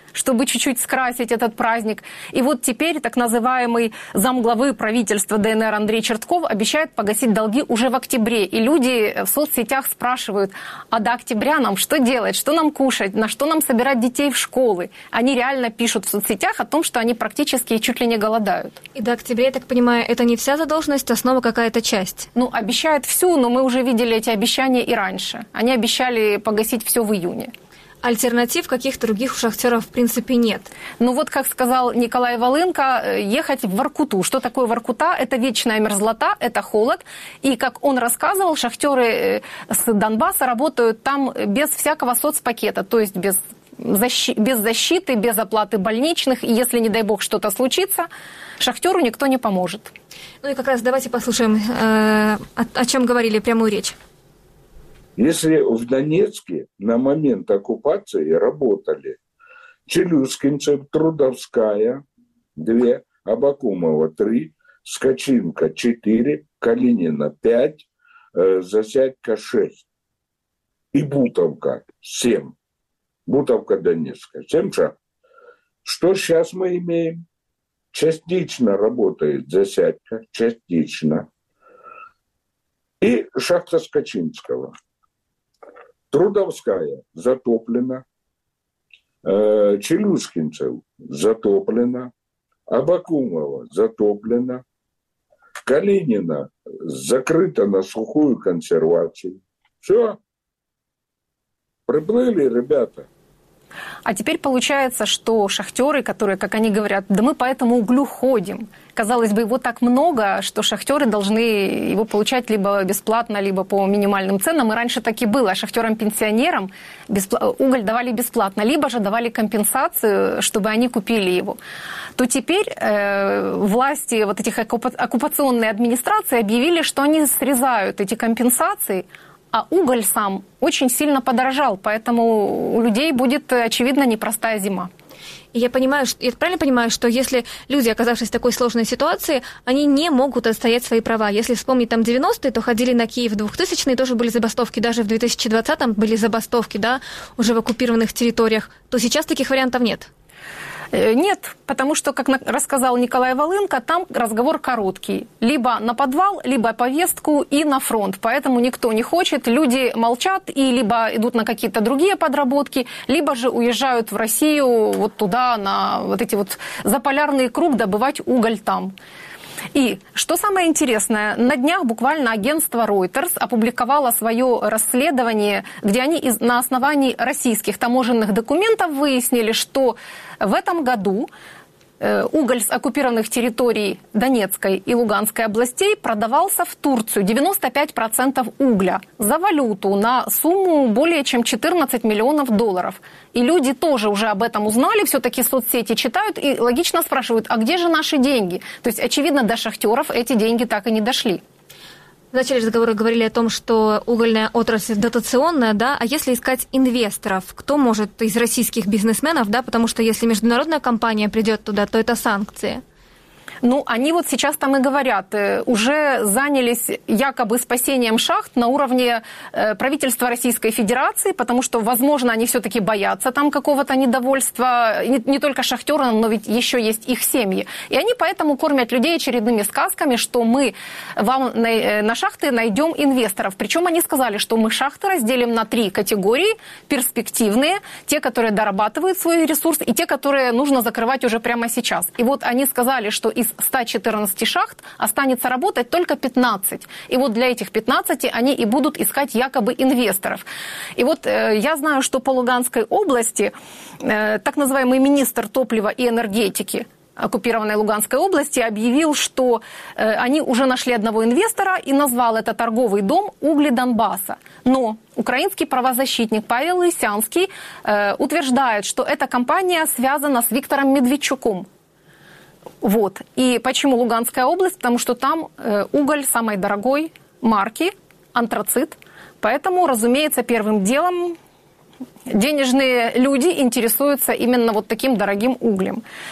чтобы чуть-чуть скрасить этот праздник. И вот теперь так называемый замглавы правительства ДНР Андрей Чертков обещает погасить долги уже в октябре. И люди в соцсетях спрашивают, а до октября нам что делать, что нам кушать, на что нам собирать детей в школы? Они реально пишут в соцсетях о том, что они практически чуть ли не голодают. И до октября, я так понимаю, это не вся задолженность, а снова какая-то часть? Ну, обещают всю, но мы уже видели эти обещания и раньше. Они обещали погасить все в июне. Альтернатив каких-то других у шахтеров в принципе нет. Ну вот, как сказал Николай Волынко, ехать в Воркуту. Что такое Воркута? Это вечная мерзлота, это холод. И, как он рассказывал, шахтеры с Донбасса работают там без всякого соцпакета, то есть без защиты, без оплаты больничных. И если, не дай бог, что-то случится, шахтеру никто не поможет. Ну и как раз давайте послушаем, о чем говорили прямую речь. Если в Донецке на момент оккупации работали Челюскинцев, Трудовская 2, Абакумова 3, Скачинка 4, Калинина 5, Засядько 6 и Бутовка 7. Бутовка Донецкая 7 шахт. Что сейчас мы имеем? Частично работает Засядько, частично. И шахта Скачинского. Трудовская затоплена, Челюскинцев затоплена, Абакумова затоплена, Калинина закрыта на сухую консервацию. Все. Приплыли ребята. А теперь получается, что шахтеры, которые, как они говорят, да мы по этому углю ходим. Казалось бы, его так много, что шахтеры должны его получать либо бесплатно, либо по минимальным ценам. И раньше так и было. Шахтерам-пенсионерам уголь давали бесплатно, либо же давали компенсацию, чтобы они купили его. То теперь власти вот этих оккупационной администрации объявили, что они срезают эти компенсации, а уголь сам очень сильно подорожал, поэтому у людей будет, очевидно, непростая зима. Я правильно понимаю, что если люди, оказавшись в такой сложной ситуации, они не могут отстоять свои права. Если вспомнить там 90-е, то ходили на Киев 2000-е, тоже были забастовки, даже в 2020-м были забастовки, да, уже в оккупированных территориях, то сейчас таких вариантов нет. Нет, потому что, как рассказал Николай Волынко, там разговор короткий. Либо на подвал, либо повестку и на фронт. Поэтому никто не хочет, люди молчат и либо идут на какие-то другие подработки, либо же уезжают в Россию вот туда, на вот эти вот заполярный круг, добывать уголь там. И, что самое интересное, на днях буквально агентство Reuters опубликовало свое расследование, где они на основании российских таможенных документов выяснили, что в этом году уголь с оккупированных территорий Донецкой и Луганской областей продавался в Турцию, 95% угля, за валюту на сумму более чем 14 миллионов долларов. И люди тоже уже об этом узнали, все-таки соцсети читают и логично спрашивают, а где же наши деньги? То есть, очевидно, до шахтеров эти деньги так и не дошли. В начале разговора говорили о том, что угольная отрасль дотационная, да, а если искать инвесторов, кто может из российских бизнесменов, да, потому что если международная компания придет туда, то это санкции. Ну, они вот сейчас там и говорят, уже занялись якобы спасением шахт на уровне правительства Российской Федерации, потому что, возможно, они все-таки боятся там какого-то недовольства, не только шахтеров, но ведь еще есть их семьи. И они поэтому кормят людей очередными сказками, что мы вам на шахты найдем инвесторов. Причем они сказали, что мы шахты разделим на 3 категории: перспективные, те, которые дорабатывают свой ресурс, и те, которые нужно закрывать уже прямо сейчас. И вот они сказали, что из 114 шахт останется работать только 15. И вот для этих 15 они и будут искать якобы инвесторов. И вот я знаю, что по Луганской области так называемый министр топлива и энергетики оккупированной Луганской области объявил, что они уже нашли одного инвестора и назвал это торговый дом «Угли Донбасса». Но украинский правозащитник Павел Лысянский утверждает, что эта компания связана с Виктором Медведчуком. Вот. И почему Луганская область? Потому что там уголь самой дорогой марки, антрацит. Поэтому, разумеется, первым делом денежные люди интересуются именно вот таким дорогим углем.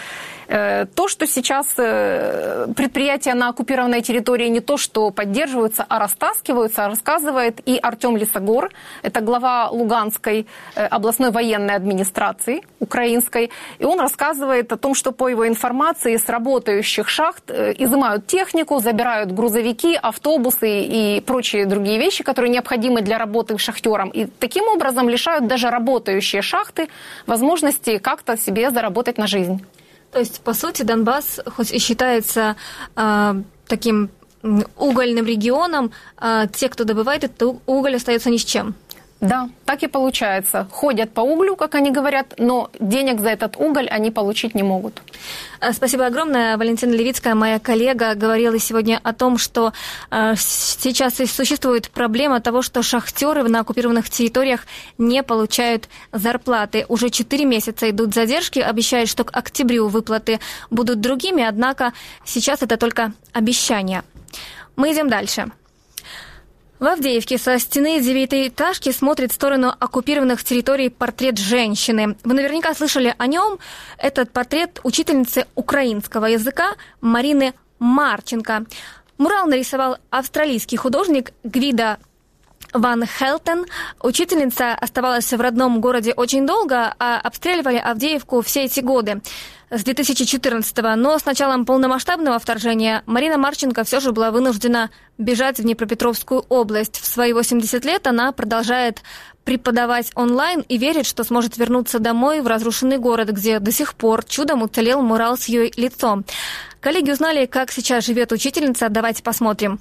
То, что сейчас предприятия на оккупированной территории не то что поддерживаются, а растаскиваются, рассказывает и Артем Лисогор, это глава Луганской областной военной администрации украинской, и он рассказывает о том, что по его информации с работающих шахт изымают технику, забирают грузовики, автобусы и прочие другие вещи, которые необходимы для работы шахтерам, и таким образом лишают даже работающие шахты возможности как-то себе заработать на жизнь. То есть, по сути, Донбасс, хоть и считается таким угольным регионом, те, кто добывает этот уголь, остаются ни с чем. Да, так и получается. Ходят по углю, как они говорят, но денег за этот уголь они получить не могут. Спасибо огромное. Валентина Левицкая, моя коллега, говорила сегодня о том, что сейчас существует проблема того, что шахтеры на оккупированных территориях не получают зарплаты. Уже 4 месяца идут задержки. Обещают, что к октябрю выплаты будут другими, однако сейчас это только обещания. Мы идем дальше. В Авдеевке со стены 9-этажки смотрит в сторону оккупированных территорий портрет женщины. Вы наверняка слышали о нем. Этот портрет учительницы украинского языка Марины Марченко. Мурал нарисовал австралийский художник Гвида Ван Хелтен. Учительница оставалась в родном городе очень долго, а обстреливали Авдеевку все эти годы, с 2014-го. Но с началом полномасштабного вторжения Марина Марченко все же была вынуждена бежать в Днепропетровскую область. В свои 80 лет она продолжает преподавать онлайн и верит, что сможет вернуться домой в разрушенный город, где до сих пор чудом уцелел мурал с ее лицом. Коллеги узнали, как сейчас живет учительница. Давайте посмотрим.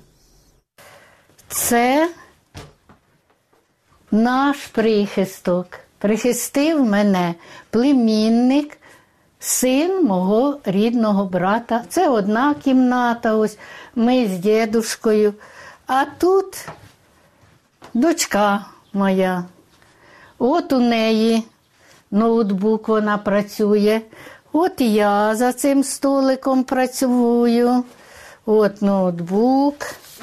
Це наш прихисток. Прихистив мене племінник, син мого рідного брата. Це одна кімната, ось ми з дідушкою. А тут дочка моя. От у неї ноутбук, вона працює. От я за цим столиком працюю. От ноутбук.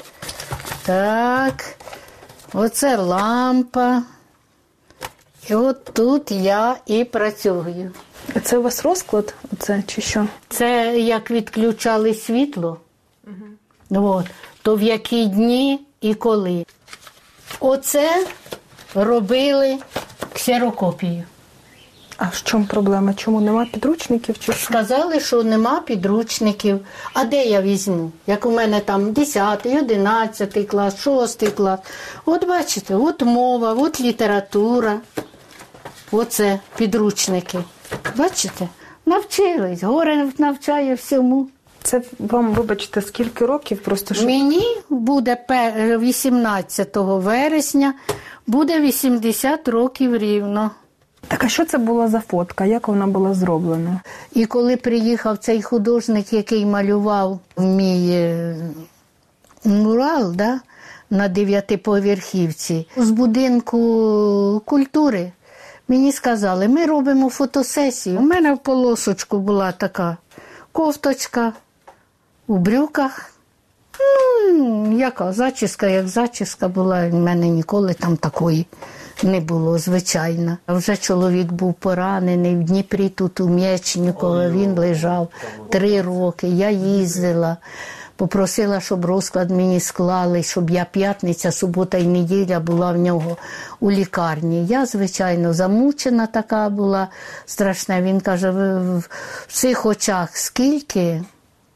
Так. Оце лампа. І от тут я і працюю. Це у вас розклад? Оце, чи що? Це як відключали світло, от, то в які дні і коли. Оце робили ксерокопію. А в чому проблема? Чому нема підручників? Чи що? Сказали, що нема підручників. А де я візьму? Як у мене там 10, 11 клас, 6 клас. От бачите, от мова, от література. Оце підручники. Бачите? Навчились. Горе навчає всьому. Це вам, вибачте, скільки років? Просто що... Мені буде 18 вересня, буде 80 років рівно. Так, а що це була за фотка? Як вона була зроблена? І коли приїхав цей художник, який малював мій мурал, да, на 9-поверхівці, з будинку культури, мені сказали, ми робимо фотосесію. У мене в полосочку була така кофточка, у брюках. Ну, яка зачіска, як зачіска була, в мене ніколи там такої не було, звичайно. Вже чоловік був поранений в Дніпрі, тут у Мєчнікові, він лежав 3 роки. Я їздила, попросила, щоб розклад мені склали, щоб я п'ятниця, субота і неділя була в нього у лікарні. Я, звичайно, замучена така була, страшна. Він каже, в цих очах скільки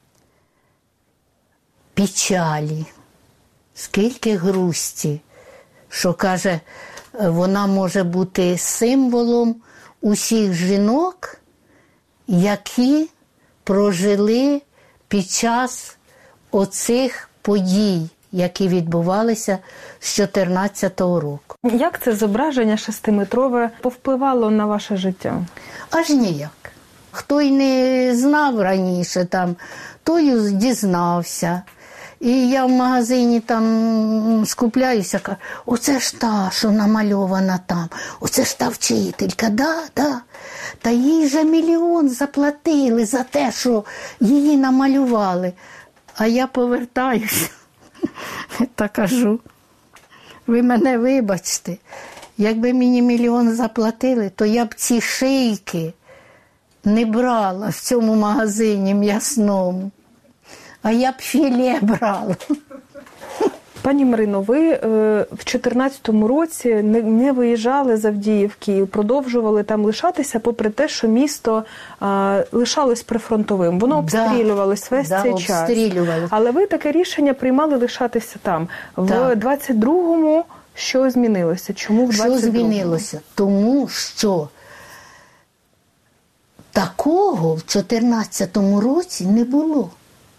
печалі, скільки грусті, що, каже, вона може бути символом усіх жінок, які прожили під час оцих подій, які відбувалися з 2014 року. Як це зображення 6-метрове повпливало на ваше життя? Аж ніяк. Хто й не знав раніше, там, той дізнався. І я в магазині там скупляюся, кажу, оце ж та, що намальована там, оце ж та вчителька, да. Та їй же 1 мільйон заплатили за те, що її намалювали. А я повертаюся та кажу, ви мене вибачте, якби мені 1 мільйон заплатили, то я б ці шийки не брала в цьому магазині м'ясному. А я б філе брала. Пані Марино, ви в 2014 році не виїжджали з Авдіївки і продовжували там лишатися, попри те, що місто лишалось прифронтовим. Воно обстрілювалось весь цей час. Але ви таке рішення приймали лишатися там. В 22-му що змінилося? Чому в 22-му? Що змінилося? Тому що такого в 2014 році не було.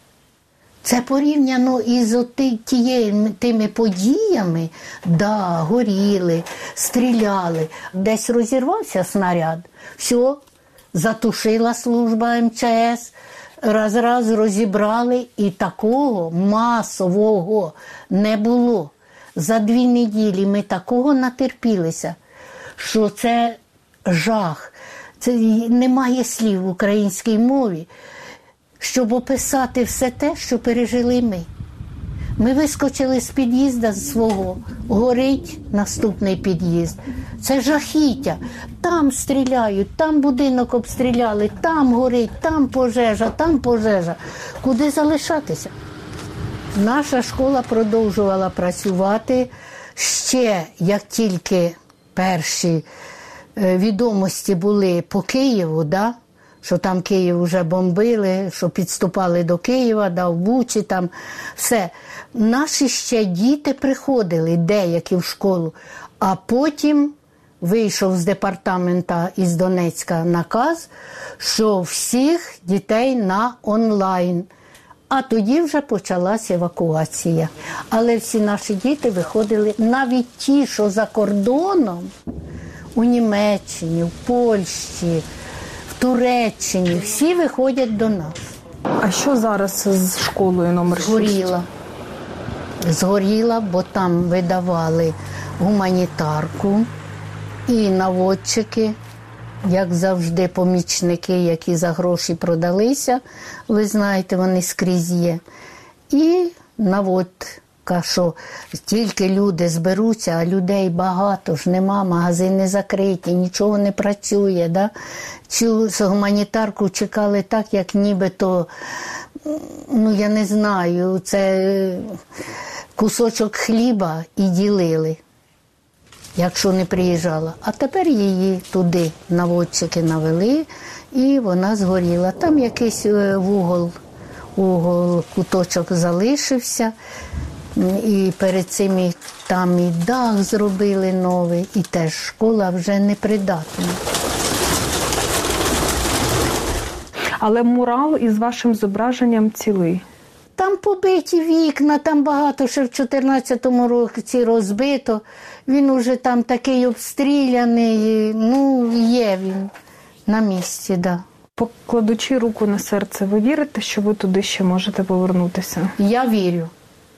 Це порівняно із тими подіями, горіли, стріляли. Десь розірвався снаряд, все, затушила служба МЧС, раз розібрали, і такого масового не було. За 2 неділі ми такого натерпілися, що це жах. Це немає слів в українській мові, щоб описати все те, що пережили ми. Ми вискочили з під'їзду свого, горить наступний під'їзд. Це жахіття. Там стріляють, там будинок обстріляли, там горить, там пожежа. Куди залишатися? Наша школа продовжувала працювати. Ще, як тільки перші відомості були по Києву, що там Київ вже бомбили, що підступали до Києва, в Бучі, там все. Наші ще діти приходили, деякі в школу, а потім вийшов з департамента із Донецька наказ, що всіх дітей на онлайн. А тоді вже почалася евакуація. Але всі наші діти виходили, навіть ті, що за кордоном, у Німеччині, в Польщі, в Туреччині, всі виходять до нас. А що зараз з школою номер 6? Згоріла, бо там видавали гуманітарку і наводчики, як завжди, помічники, які за гроші продалися. Ви знаєте, вони скрізь є. І наводка, що тільки люди зберуться, а людей багато ж нема, магазини закриті, нічого не працює. Цю гуманітарку чекали так, як нібито, я не знаю, це кусочок хліба і ділили, якщо не приїжджала. А тепер її туди наводчики навели, і вона згоріла. Там якийсь куточок залишився, і перед цим там і дах зробили новий, і теж школа вже непридатна. Але мурал із вашим зображенням цілий? Там побиті вікна, там багато, що в 2014 році розбито. Він уже там такий обстріляний, є він на місці, Покладучи руку на серце, ви вірите, що ви туди ще можете повернутися? Я вірю.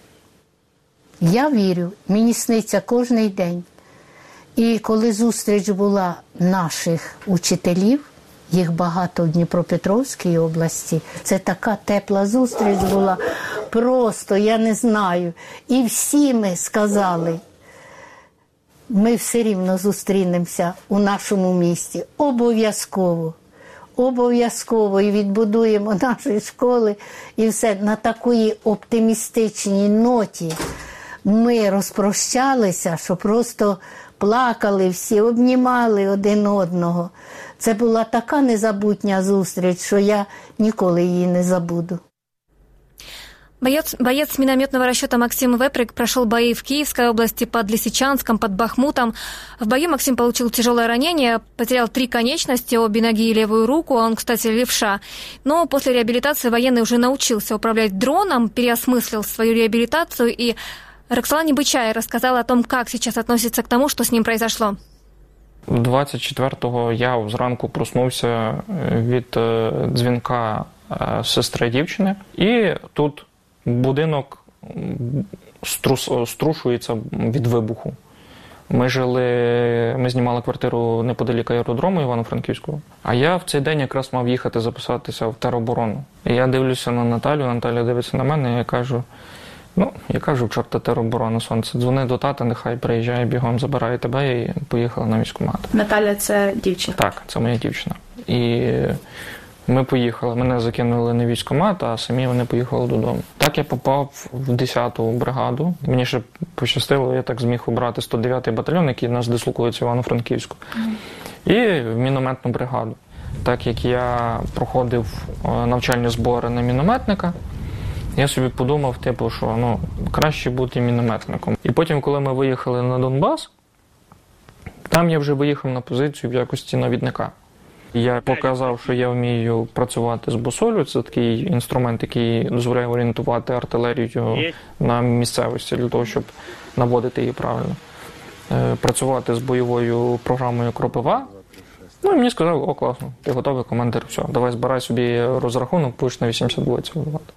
Мені сниться кожен день. І коли зустріч була наших учителів, їх багато в Дніпропетровській області, це така тепла зустріч була, просто, я не знаю. І всі ми сказали, ми все рівно зустрінемося у нашому місті. Обов'язково і відбудуємо наші школи, і все на такій оптимістичній ноті. Ми розпрощалися, що просто плакали всі, обнімали один одного. Це була така незабутня зустріч, що я ніколи її не забуду. Боец минометного расчета Максим Веприк прошел бои в Киевской области, под Лисичанском, под Бахмутом. В бою Максим получил тяжелое ранение, потерял 3 конечности, обе ноги и левую руку, он, кстати, левша. Но после реабилитации военный уже научился управлять дроном, переосмыслил свою реабилитацию, и Роксолана Бычай рассказала о том, как сейчас относится к тому, что с ним произошло. 24-го я зранку проснувся від дзвінка сестри дівчини, і тут будинок струшується від вибуху. Ми знімали квартиру неподалік аеродрому Івано-Франківського, а я в цей день якраз мав їхати записатися в тероборону. І я дивлюся на Наталю, Наталя дивиться на мене, і я кажу, в чорта тероборону, сонце, дзвони до тата, нехай приїжджає, бігом забирає тебе, і поїхала на військкомат. Наталя – це дівчина? Так, це моя дівчина. І ми поїхали. Мене закинули на військкомат, а самі вони поїхали додому. Так я попав в 10-ту бригаду. Мені ще пощастило, я так зміг обрати 109-й батальйон, який у нас дислокується в Івано-Франківську. І в мінометну бригаду. Так як я проходив навчальні збори на мінометника, я собі подумав, що краще бути мінометником. І потім, коли ми виїхали на Донбас, там я вже виїхав на позицію в якості навідника. Я показав, що я вмію працювати з бусолю. Це такий інструмент, який дозволяє орієнтувати артилерію на місцевості для того, щоб наводити її правильно. Працювати з бойовою програмою «Кропива». І мені сказали, класно, ти готовий, командир, все, давай збирай собі розрахунок, будеш на 82-ці воювати.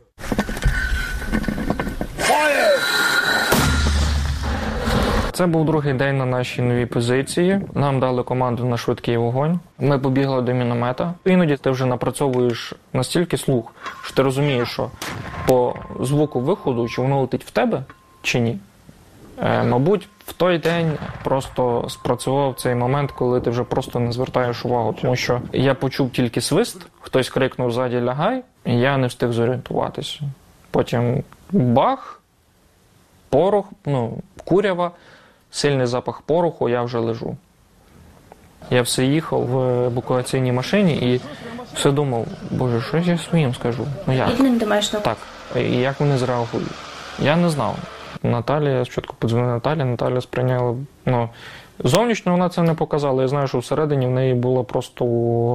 Це був другий день на нашій новій позиції. Нам дали команду на швидкий вогонь. Ми побігли до міномета. Іноді ти вже напрацьовуєш настільки слух, що ти розумієш, що по звуку виходу, чи воно летить в тебе, чи ні. Мабуть, в той день просто спрацював цей момент, коли ти вже просто не звертаєш увагу. Тому що я почув тільки свист, хтось крикнув ззаді «лягай», і я не встиг зорієнтуватися. Потім бах, порох, курява, сильний запах пороху, я вже лежу. Я все їхав в евакуаційній машині і все думав, боже, що я своїм скажу? Як? Так. І як вони зреагують? Я не знав. Наталія, спочатку подзвонила Наталя сприйняла, зовнішньо вона це не показала. Я знаю, що всередині в неї було просто,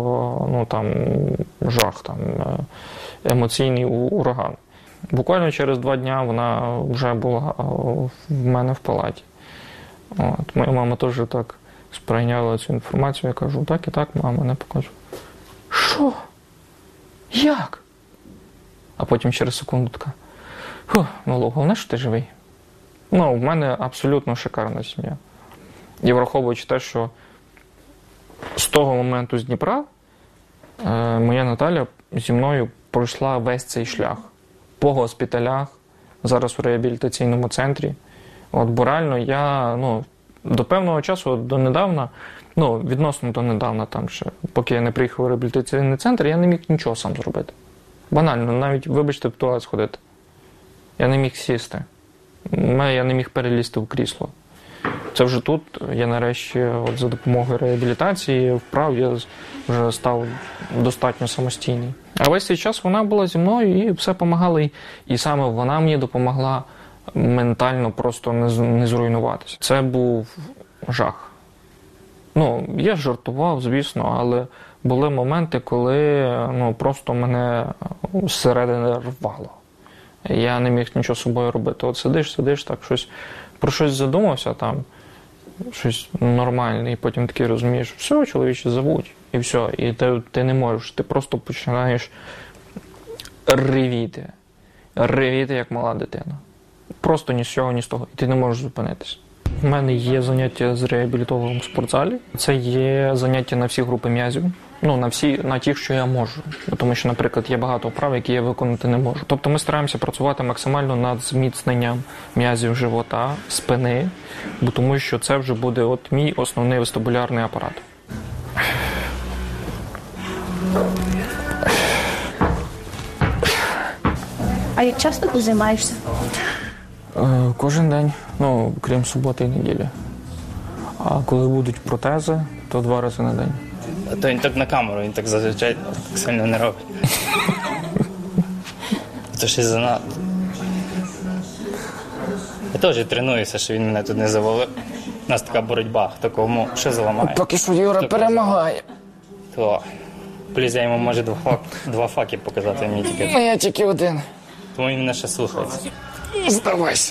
жах, емоційний ураган. Буквально через 2 дні вона вже була в мене в палаті. Моя мама теж так сприйняла цю інформацію. Я кажу, так і так, мама, не покажу. Що? Як? А потім через секунду така, головне, що ти живий. В мене абсолютно шикарна сім'я. І враховуючи те, що з того моменту з Дніпра моя Наталя зі мною пройшла весь цей шлях. По госпіталях, зараз у реабілітаційному центрі. Бо реально я, до певного часу, донедавна, відносно донедавна, поки я не приїхав у реабілітаційний центр, я не міг нічого сам зробити. Банально, навіть, вибачте, в туалет сходити. Я не міг сісти. Я не міг перелізти в крісло. Це вже тут, я нарешті, за допомогою реабілітації, вправ, я вже став достатньо самостійний. А весь цей час вона була зі мною і все допомагала. І саме вона мені допомогла ментально просто не зруйнуватися. Це був жах. Я жартував, звісно, але були моменти, коли просто мене зсередини рвало. Я не міг нічого з собою робити. Сидиш, так, про щось задумався, щось нормальне, і потім такий розумієш, все, чоловіче, забудь, і все. І ти не можеш, ти просто починаєш ревіти, як мала дитина. Просто ні з цього, ні з того, і ти не можеш зупинитися. У мене є заняття з реабілітологом в спортзалі. Це є заняття на всі групи м'язів. На ті, що я можу. Тому що, наприклад, є багато вправ, які я виконати не можу. Тобто ми стараємося працювати максимально над зміцненням м'язів живота, спини, тому що це вже буде мій основний вестибулярний апарат. А як часто ти займаєшся? Кожен день, крім суботи і неділі. А коли будуть протези, то 2 рази на день. То він так на камеру, він так зазвичай так сильно не робить. Це ще занадто. Я теж тренуюся, що він мене тут не завалив. У нас така боротьба, хто кому що заламає. Поки що Юра перемагає. То, плюс я йому може 2 факи показати, мені тільки. Я тільки 1. Тому він мене ще слухається. Здавайся.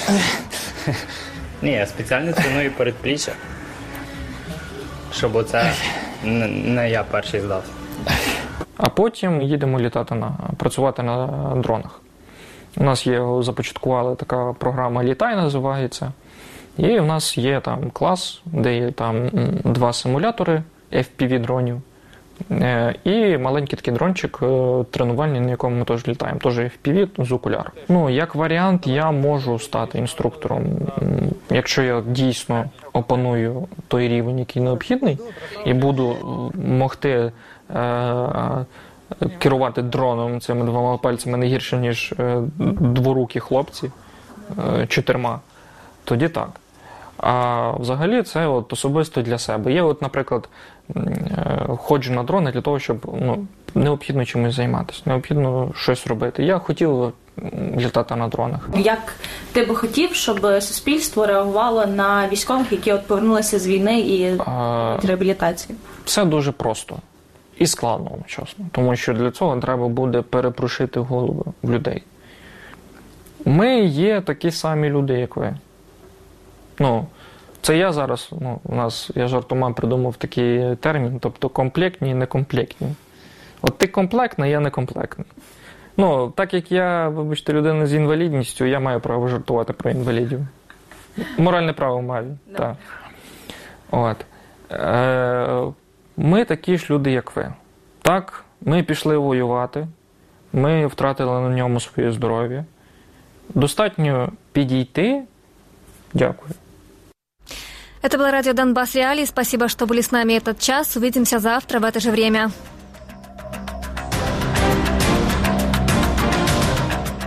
Ні, я спеціально треную передпліччя, щоб оце не я перший здався. А потім їдемо працювати на дронах. У нас започаткували така програма «Літай» називається. І в нас є клас, де є 2 симулятори FPV-дронів. І маленький такий дрончик тренувальний, на якому ми теж літаємо. Теж FPV з окуляром. Як варіант, я можу стати інструктором, якщо я дійсно опаную той рівень, який необхідний, і буду могти керувати дроном цими 2 пальцями не гірше, ніж дворукі хлопці 4, тоді так. А взагалі це от особисто для себе. Я от, наприклад, ходжу на дрони для того, щоб необхідно чимось займатися, необхідно щось робити. Я хотів літати на дронах. Як ти би хотів, щоб суспільство реагувало на військових, які от повернулися з війни і реабілітації? Все дуже просто і складно, чесно. Тому що для цього треба буде перепрошити голови в людей. Ми є такі самі люди, як ви. Це я зараз, я жартома придумав такий термін, тобто комплектні і некомплектні. От ти комплектний, я некомплектний. Так як я, вибачте, людина з інвалідністю, я маю право жартувати про інвалідів. Моральне право маю, так. От. Ми такі ж люди, як ви. Так, ми пішли воювати, ми втратили на ньому своє здоров'я. Достатньо підійти. Дякую. Это было радио «Донбасс Реалии». Спасибо, что были с нами этот час. Увидимся завтра в это же время.